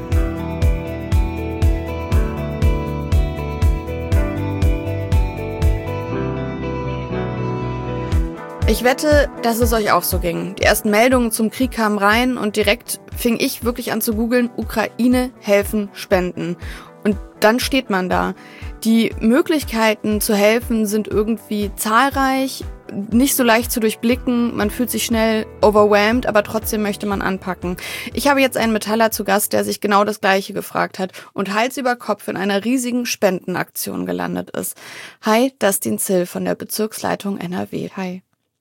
Ich wette, dass es euch auch so ging. Die ersten Meldungen zum Krieg kamen rein und direkt fing ich wirklich an zu googeln, Ukraine helfen, spenden. Und dann steht man da. Die Möglichkeiten zu helfen sind irgendwie zahlreich, nicht so leicht zu durchblicken. Man fühlt sich schnell overwhelmed, aber trotzdem möchte man anpacken. Ich habe jetzt einen Metaller zu Gast, der sich genau das Gleiche gefragt hat und Hals über Kopf in einer riesigen Spendenaktion gelandet ist. Hi, Dustin Zill von der Bezirksleitung N R W. Hi.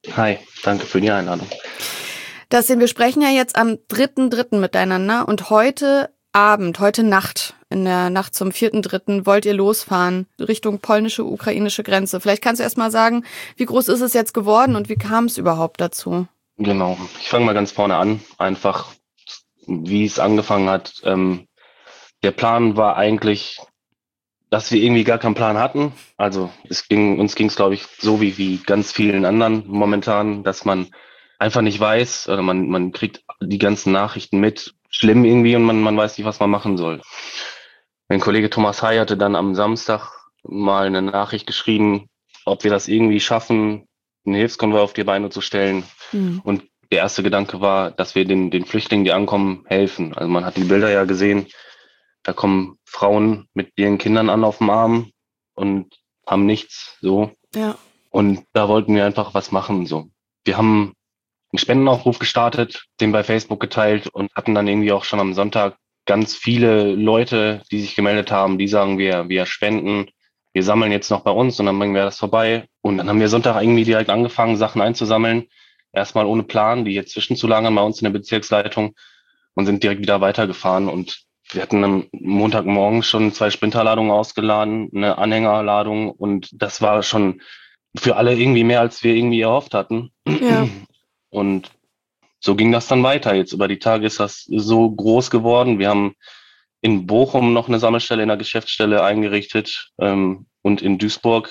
Hi, danke für die Einladung. Dassin, wir sprechen ja jetzt am dritten dritten miteinander und heute Abend, heute Nacht, in der Nacht zum vierten dritten wollt ihr losfahren Richtung polnische, ukrainische Grenze. Vielleicht kannst du erst mal sagen, wie groß ist es jetzt geworden und wie kam es überhaupt dazu? Genau, ich fange mal ganz vorne an, einfach wie es angefangen hat. Ähm, der Plan war eigentlich, dass wir irgendwie gar keinen Plan hatten. Also es ging, uns ging es, glaube ich, so wie, wie ganz vielen anderen momentan, dass man einfach nicht weiß, oder man, man kriegt die ganzen Nachrichten mit, schlimm irgendwie, und man, man weiß nicht, was man machen soll. Mein Kollege Thomas Hay hatte dann am Samstag mal eine Nachricht geschrieben, ob wir das irgendwie schaffen, einen Hilfskonvoi auf die Beine zu stellen. Mhm. Und der erste Gedanke war, dass wir den, den Flüchtlingen, die ankommen, helfen. Also man hat die Bilder ja gesehen, da kommen Frauen mit ihren Kindern an auf dem Arm und haben nichts, so. Ja. Und da wollten wir einfach was machen, so. Wir haben einen Spendenaufruf gestartet, den bei Facebook geteilt und hatten dann irgendwie auch schon am Sonntag ganz viele Leute, die sich gemeldet haben, die sagen, wir, wir spenden, wir sammeln jetzt noch bei uns und dann bringen wir das vorbei. Und dann haben wir Sonntag irgendwie direkt angefangen, Sachen einzusammeln. Erstmal ohne Plan, die jetzt zwischenzulagern bei uns in der Bezirksleitung und sind direkt wieder weitergefahren. Und wir hatten am Montagmorgen schon zwei Sprinterladungen ausgeladen, eine Anhängerladung, und das war schon für alle irgendwie mehr, als wir irgendwie erhofft hatten. Ja. Und so ging das dann weiter. Jetzt über die Tage ist das so groß geworden. Wir haben in Bochum noch eine Sammelstelle in der Geschäftsstelle eingerichtet ähm, und in Duisburg.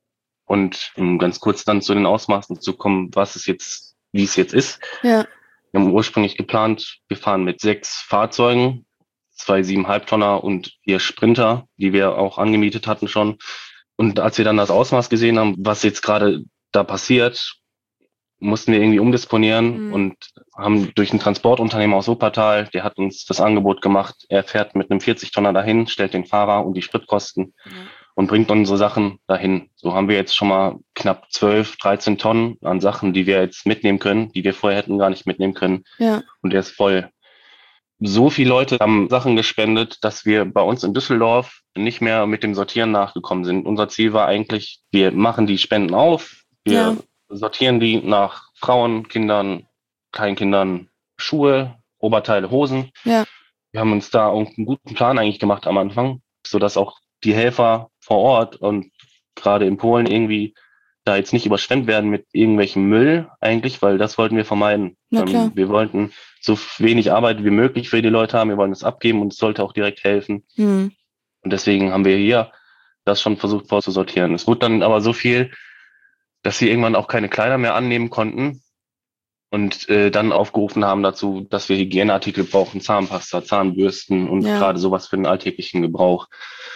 Und um ganz kurz dann zu den Ausmaßen zu kommen, was es jetzt, wie es jetzt ist. Ja. Wir haben ursprünglich geplant, wir fahren mit sechs Fahrzeugen, zwei siebeneinhalb-Tonner und vier Sprinter, die wir auch angemietet hatten schon. Und als wir dann das Ausmaß gesehen haben, was jetzt gerade da passiert, mussten wir irgendwie umdisponieren mhm. und haben durch ein Transportunternehmen aus Wuppertal, der hat uns das Angebot gemacht, er fährt mit einem vierzig-Tonner dahin, stellt den Fahrer und die Spritkosten mhm. und bringt unsere Sachen dahin. So haben wir jetzt schon mal knapp zwölf, dreizehn Tonnen an Sachen, die wir jetzt mitnehmen können, die wir vorher hätten gar nicht mitnehmen können. Ja. Und der ist voll. So viele Leute haben Sachen gespendet, dass wir bei uns in Düsseldorf nicht mehr mit dem Sortieren nachgekommen sind. Unser Ziel war eigentlich, wir machen die Spenden auf, wir ja. sortieren die nach Frauen, Kindern, Kleinkindern, Schuhe, Oberteile, Hosen. Ja. Wir haben uns da einen guten Plan eigentlich gemacht am Anfang, sodass auch die Helfer vor Ort und gerade in Polen irgendwie da jetzt nicht überschwemmt werden mit irgendwelchem Müll eigentlich, weil das wollten wir vermeiden. Na klar. Wir wollten so wenig Arbeit wie möglich für die Leute haben, wir wollen es abgeben und es sollte auch direkt helfen. Mhm. Und deswegen haben wir hier das schon versucht vorzusortieren. Es wurde dann aber so viel, dass sie irgendwann auch keine Kleider mehr annehmen konnten und äh, dann aufgerufen haben dazu, dass wir Hygieneartikel brauchen, Zahnpasta, Zahnbürsten und ja. gerade sowas für den alltäglichen Gebrauch.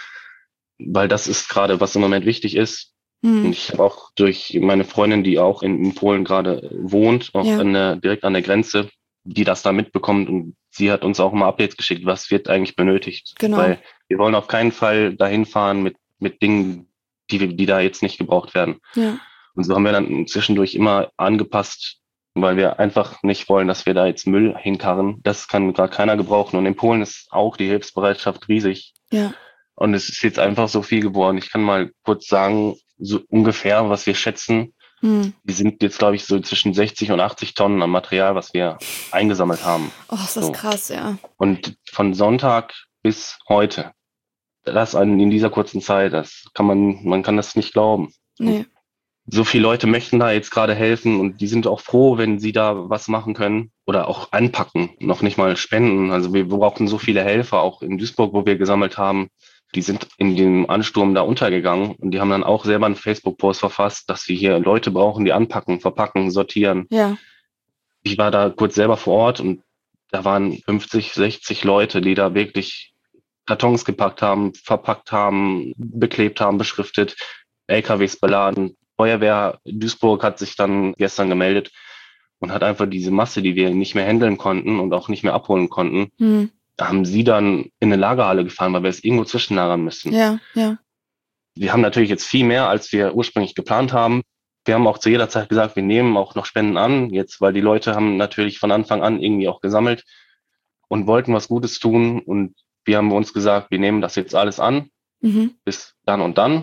Weil das ist gerade, was im Moment wichtig ist. Mhm. Und ich habe auch durch meine Freundin, die auch in, in Polen gerade wohnt, auch ja. an der, direkt an der Grenze, die das da mitbekommt, und sie hat uns auch immer Updates geschickt, was wird eigentlich benötigt. Genau. Weil wir wollen auf keinen Fall dahin fahren mit, mit Dingen, die, die da jetzt nicht gebraucht werden. Ja. Und so haben wir dann zwischendurch immer angepasst, weil wir einfach nicht wollen, dass wir da jetzt Müll hinkarren. Das kann gerade keiner gebrauchen. Und in Polen ist auch die Hilfsbereitschaft riesig. Ja. Und es ist jetzt einfach so viel geworden. Ich kann mal kurz sagen, so ungefähr, was wir schätzen. Hm. Wir sind jetzt, glaube ich, so zwischen sechzig und achtzig Tonnen an Material, was wir eingesammelt haben. Oh, ist das so. krass, ja. Und von Sonntag bis heute, das in dieser kurzen Zeit, das kann man, man kann das nicht glauben. Nee. So viele Leute möchten da jetzt gerade helfen und die sind auch froh, wenn sie da was machen können oder auch anpacken, noch nicht mal spenden. Also wir brauchen so viele Helfer, auch in Duisburg, wo wir gesammelt haben. Die sind in dem Ansturm da untergegangen und die haben dann auch selber einen Facebook-Post verfasst, dass wir hier Leute brauchen, die anpacken, verpacken, sortieren. Ja. Ich war da kurz selber vor Ort und da waren fünfzig, sechzig Leute, die da wirklich Kartons gepackt haben, verpackt haben, beklebt haben, beschriftet, L K Ws beladen. Feuerwehr Duisburg hat sich dann gestern gemeldet und hat einfach diese Masse, die wir nicht mehr handeln konnten und auch nicht mehr abholen konnten, hm. da haben sie dann in eine Lagerhalle gefahren, weil wir es irgendwo zwischenlagern müssen. Ja, ja. Wir haben natürlich jetzt viel mehr, als wir ursprünglich geplant haben. Wir haben auch zu jeder Zeit gesagt, wir nehmen auch noch Spenden an, jetzt, weil die Leute haben natürlich von Anfang an irgendwie auch gesammelt und wollten was Gutes tun. Und wir haben uns gesagt, wir nehmen das jetzt alles an, mhm. bis dann und dann.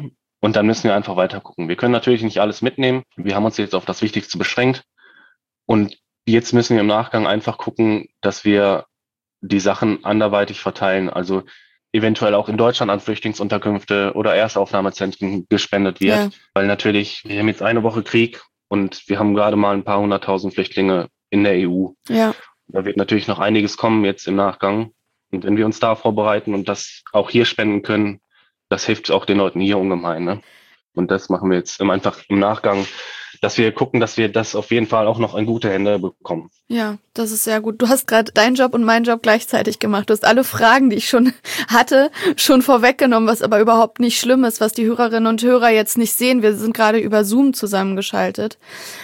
Und dann müssen wir einfach weiter gucken. Wir können natürlich nicht alles mitnehmen. Wir haben uns jetzt auf das Wichtigste beschränkt. Und jetzt müssen wir im Nachgang einfach gucken, dass wir die Sachen anderweitig verteilen. Also eventuell auch in Deutschland an Flüchtlingsunterkünfte oder Erstaufnahmezentren gespendet wird. Ja. Weil natürlich, wir haben jetzt eine Woche Krieg und wir haben gerade mal ein paar hunderttausend Flüchtlinge in der E U. Ja. Da wird natürlich noch einiges kommen jetzt im Nachgang. Und wenn wir uns da vorbereiten und das auch hier spenden können, das hilft auch den Leuten hier ungemein. Ne? Und das machen wir jetzt einfach im Nachgang, dass wir gucken, dass wir das auf jeden Fall auch noch in gute Hände bekommen. Ja, das ist sehr gut. Du hast gerade deinen Job und meinen Job gleichzeitig gemacht. Du hast alle Fragen, die ich schon hatte, schon vorweggenommen, was aber überhaupt nicht schlimm ist, was die Hörerinnen und Hörer jetzt nicht sehen. Wir sind gerade über Zoom zusammengeschaltet.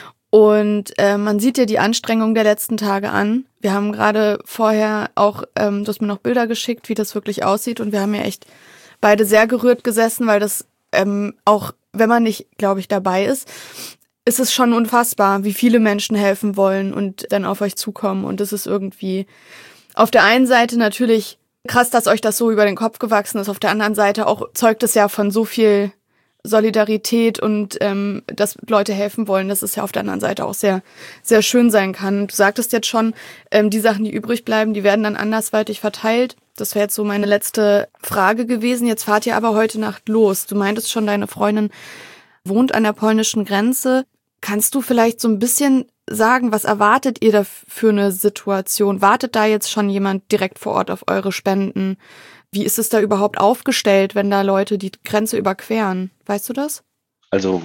Und äh, man sieht dir die Anstrengung der letzten Tage an. Wir haben gerade vorher auch, ähm, du hast mir noch Bilder geschickt, wie das wirklich aussieht. Und wir haben ja echt beide sehr gerührt gesessen, weil das ähm, auch, wenn man nicht, glaube ich, dabei ist, ist es schon unfassbar, wie viele Menschen helfen wollen und dann auf euch zukommen. Und es ist irgendwie auf der einen Seite natürlich krass, dass euch das so über den Kopf gewachsen ist. Auf der anderen Seite auch zeugt es ja von so viel Solidarität und ähm, dass Leute helfen wollen, dass es ja auf der anderen Seite auch sehr, sehr schön sein kann. Du sagtest jetzt schon, ähm, die Sachen, die übrig bleiben, die werden dann andersweitig verteilt. Das wäre jetzt so meine letzte Frage gewesen. Jetzt fahrt ihr aber heute Nacht los. Du meintest schon, deine Freundin wohnt an der polnischen Grenze. Kannst du vielleicht so ein bisschen sagen, was erwartet ihr da für eine Situation? Wartet da jetzt schon jemand direkt vor Ort auf eure Spenden? Wie ist es da überhaupt aufgestellt, wenn da Leute die Grenze überqueren? Weißt du das? Also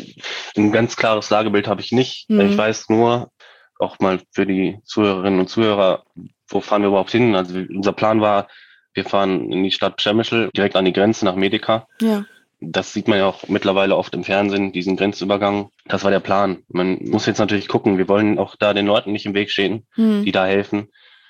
ein ganz klares Lagebild habe ich nicht. Mhm. Ich weiß nur, auch mal für die Zuhörerinnen und Zuhörer, wo fahren wir überhaupt hin? Also unser Plan war, wir fahren in die Stadt Przemyśl, direkt an die Grenze nach Medyka. Ja. Das sieht man ja auch mittlerweile oft im Fernsehen, diesen Grenzübergang. Das war der Plan. Man muss jetzt natürlich gucken, wir wollen auch da den Leuten nicht im Weg stehen, mhm. die da helfen.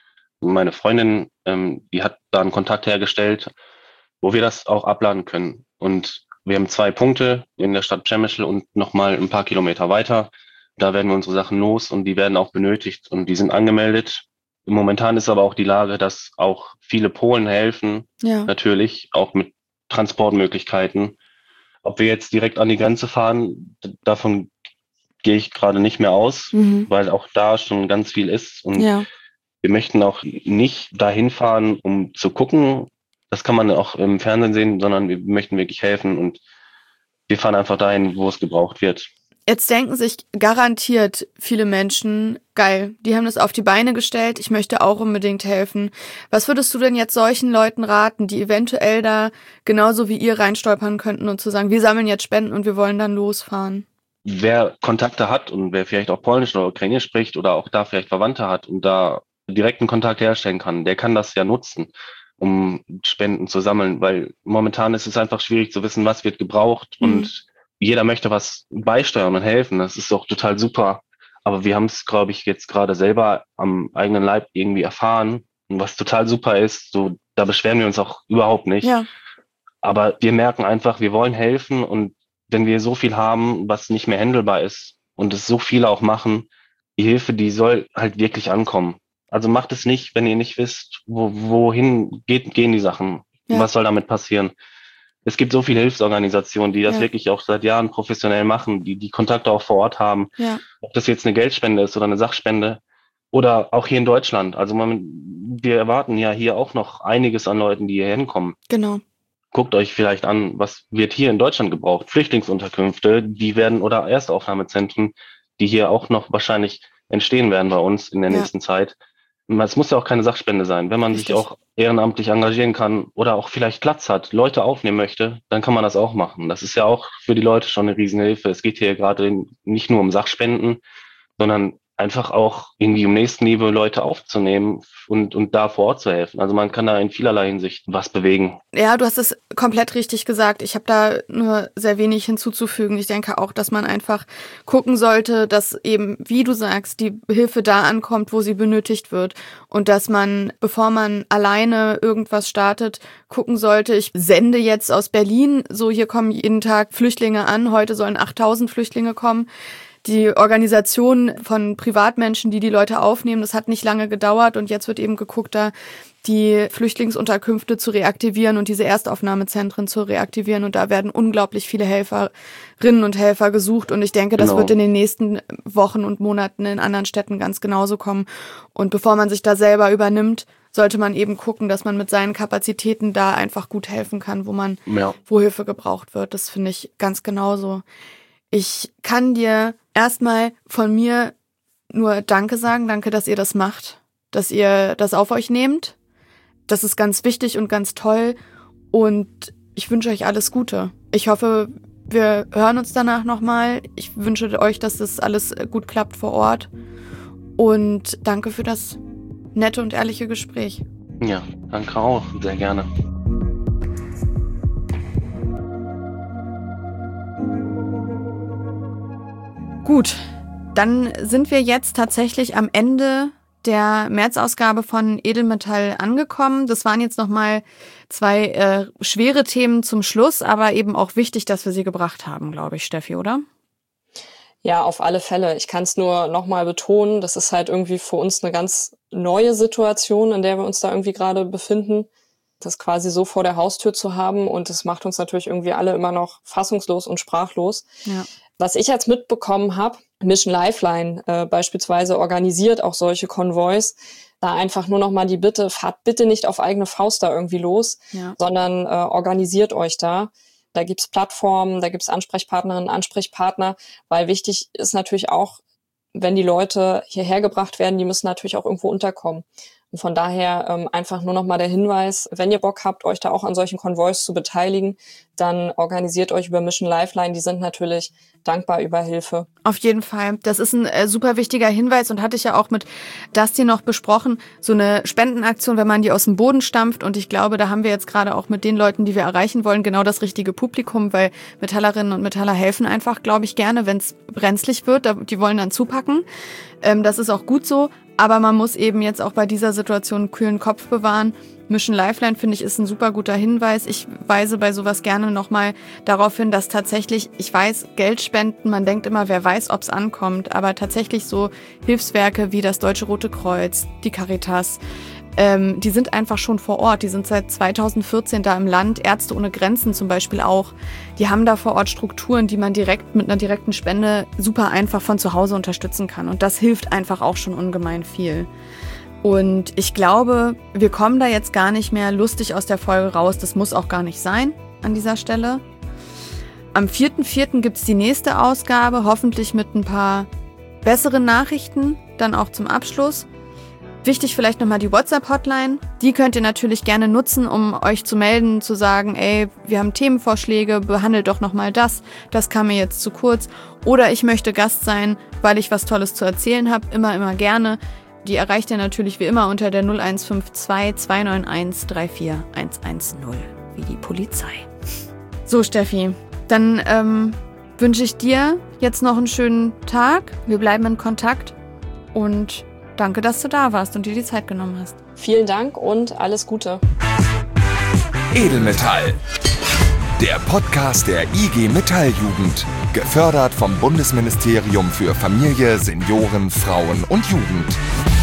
Meine Freundin, ähm, die hat da einen Kontakt hergestellt, wo wir das auch abladen können. Und wir haben zwei Punkte in der Stadt Przemyśl und nochmal ein paar Kilometer weiter. Da werden wir unsere Sachen los und die werden auch benötigt und die sind angemeldet. Momentan ist aber auch die Lage, dass auch viele Polen helfen, ja. natürlich, auch mit Transportmöglichkeiten. Ob wir jetzt direkt an die Grenze fahren, davon gehe ich gerade nicht mehr aus, mhm. weil auch da schon ganz viel ist. Und ja. wir möchten auch nicht dahin fahren, um zu gucken. Das kann man auch im Fernsehen sehen, sondern wir möchten wirklich helfen und wir fahren einfach dahin, wo es gebraucht wird. Jetzt denken sich garantiert viele Menschen, geil, die haben das auf die Beine gestellt, ich möchte auch unbedingt helfen. Was würdest du denn jetzt solchen Leuten raten, die eventuell da genauso wie ihr reinstolpern könnten und zu sagen, wir sammeln jetzt Spenden und wir wollen dann losfahren? Wer Kontakte hat und wer vielleicht auch Polnisch oder Ukrainisch spricht oder auch da vielleicht Verwandte hat und da direkten Kontakt herstellen kann, der kann das ja nutzen, um Spenden zu sammeln, weil momentan ist es einfach schwierig zu wissen, was wird gebraucht mhm. und jeder möchte was beisteuern und helfen. Das ist doch total super. Aber wir haben es, glaube ich, jetzt gerade selber am eigenen Leib irgendwie erfahren. Und was total super ist, so, da beschweren wir uns auch überhaupt nicht. Ja. Aber wir merken einfach, wir wollen helfen. Und wenn wir so viel haben, was nicht mehr handelbar ist und es so viele auch machen, die Hilfe, die soll halt wirklich ankommen. Also macht es nicht, wenn ihr nicht wisst, wo, wohin geht, gehen die Sachen. Ja. Was soll damit passieren? Es gibt so viele Hilfsorganisationen, die das ja. wirklich auch seit Jahren professionell machen, die die Kontakte auch vor Ort haben. Ja. Ob das jetzt eine Geldspende ist oder eine Sachspende oder auch hier in Deutschland. Also man, wir erwarten ja hier auch noch einiges an Leuten, die hier hinkommen. Genau. Guckt euch vielleicht an, was wird hier in Deutschland gebraucht. Flüchtlingsunterkünfte, die werden oder Erstaufnahmezentren, die hier auch noch wahrscheinlich entstehen werden bei uns in der ja. nächsten Zeit. Es muss ja auch keine Sachspende sein. Wenn man Richtig. sich auch ehrenamtlich engagieren kann oder auch vielleicht Platz hat, Leute aufnehmen möchte, dann kann man das auch machen. Das ist ja auch für die Leute schon eine Riesenhilfe. Es geht hier gerade nicht nur um Sachspenden, sondern einfach auch irgendwie um Nächstenliebe, Leute aufzunehmen und, und da vor Ort zu helfen. Also man kann da in vielerlei Hinsicht was bewegen. Ja, du hast es komplett richtig gesagt. Ich habe da nur sehr wenig hinzuzufügen. Ich denke auch, dass man einfach gucken sollte, dass eben, wie du sagst, die Hilfe da ankommt, wo sie benötigt wird. Und dass man, bevor man alleine irgendwas startet, gucken sollte, ich sende jetzt aus Berlin, so hier kommen jeden Tag Flüchtlinge an, heute sollen achttausend Flüchtlinge kommen. Die Organisation von Privatmenschen, die die Leute aufnehmen, das hat nicht lange gedauert und jetzt wird eben geguckt, da die Flüchtlingsunterkünfte zu reaktivieren und diese Erstaufnahmezentren zu reaktivieren. Und da werden unglaublich viele Helferinnen und Helfer gesucht. Und ich denke, das genau. wird in den nächsten Wochen und Monaten in anderen Städten ganz genauso kommen. Und bevor man sich da selber übernimmt, sollte man eben gucken, dass man mit seinen Kapazitäten da einfach gut helfen kann, wo man, ja. wo Hilfe gebraucht wird. Das finde ich ganz genauso. Ich kann dir erstmal von mir nur Danke sagen. Danke, dass ihr das macht, dass ihr das auf euch nehmt. Das ist ganz wichtig und ganz toll und ich wünsche euch alles Gute. Ich hoffe, wir hören uns danach nochmal. Ich wünsche euch, dass das alles gut klappt vor Ort und danke für das nette und ehrliche Gespräch. Ja, danke auch, sehr gerne. Gut, dann sind wir jetzt tatsächlich am Ende der März-Ausgabe von Edelmetall angekommen. Das waren jetzt nochmal zwei äh, schwere Themen zum Schluss, aber eben auch wichtig, dass wir sie gebracht haben, glaube ich, Steffi, oder? Ja, auf alle Fälle. Ich kann es nur nochmal betonen, das ist halt irgendwie für uns eine ganz neue Situation, in der wir uns da irgendwie gerade befinden, das quasi so vor der Haustür zu haben und das macht uns natürlich irgendwie alle immer noch fassungslos und sprachlos. Ja. Was ich jetzt mitbekommen habe, Mission Lifeline äh, beispielsweise organisiert auch solche Konvois. Da einfach nur noch mal die Bitte, fahrt bitte nicht auf eigene Faust da irgendwie los, ja. sondern äh, organisiert euch da. Da gibt's Plattformen, da gibt's Ansprechpartnerinnen, Ansprechpartner, weil wichtig ist natürlich auch, wenn die Leute hierher gebracht werden, die müssen natürlich auch irgendwo unterkommen. Und von daher ähm, einfach nur noch mal der Hinweis, wenn ihr Bock habt, euch da auch an solchen Konvois zu beteiligen, dann organisiert euch über Mission Lifeline. Die sind natürlich dankbar über Hilfe. Auf jeden Fall. Das ist ein äh, super wichtiger Hinweis und hatte ich ja auch mit Dustin noch besprochen. So eine Spendenaktion, wenn man die aus dem Boden stampft. Und ich glaube, da haben wir jetzt gerade auch mit den Leuten, die wir erreichen wollen, genau das richtige Publikum, weil Metallerinnen und Metaller helfen einfach, glaube ich, gerne, wenn es brenzlig wird. Die wollen dann zupacken. Ähm, das ist auch gut so. Aber man muss eben jetzt auch bei dieser Situation einen kühlen Kopf bewahren. Mission Lifeline, finde ich, ist ein super guter Hinweis. Ich weise bei sowas gerne nochmal darauf hin, dass tatsächlich, ich weiß, Geld spenden, man denkt immer, wer weiß, ob es ankommt, aber tatsächlich so Hilfswerke wie das Deutsche Rote Kreuz, die Caritas, ähm, die sind einfach schon vor Ort. Die sind seit zweitausendvierzehn da im Land, Ärzte ohne Grenzen zum Beispiel auch. Die haben da vor Ort Strukturen, die man direkt mit einer direkten Spende super einfach von zu Hause unterstützen kann. Und das hilft einfach auch schon ungemein viel. Und ich glaube, wir kommen da jetzt gar nicht mehr lustig aus der Folge raus. Das muss auch gar nicht sein an dieser Stelle. Am vierten vierten gibt es die nächste Ausgabe, hoffentlich mit ein paar besseren Nachrichten, dann auch zum Abschluss. Wichtig vielleicht nochmal die WhatsApp-Hotline. Die könnt ihr natürlich gerne nutzen, um euch zu melden, zu sagen, ey, wir haben Themenvorschläge, behandelt doch nochmal das, das kam mir jetzt zu kurz. Oder ich möchte Gast sein, weil ich was Tolles zu erzählen habe, immer, immer gerne. Die erreicht ihr natürlich wie immer unter der null eins fünf zwei zwei neun eins drei vier eins eins null, wie die Polizei. So, Steffi, dann ähm, wünsche ich dir jetzt noch einen schönen Tag. Wir bleiben in Kontakt und danke, dass du da warst und dir die Zeit genommen hast. Vielen Dank und alles Gute. Edelmetall. Der Podcast der I G Metalljugend. Gefördert vom Bundesministerium für Familie, Senioren, Frauen und Jugend.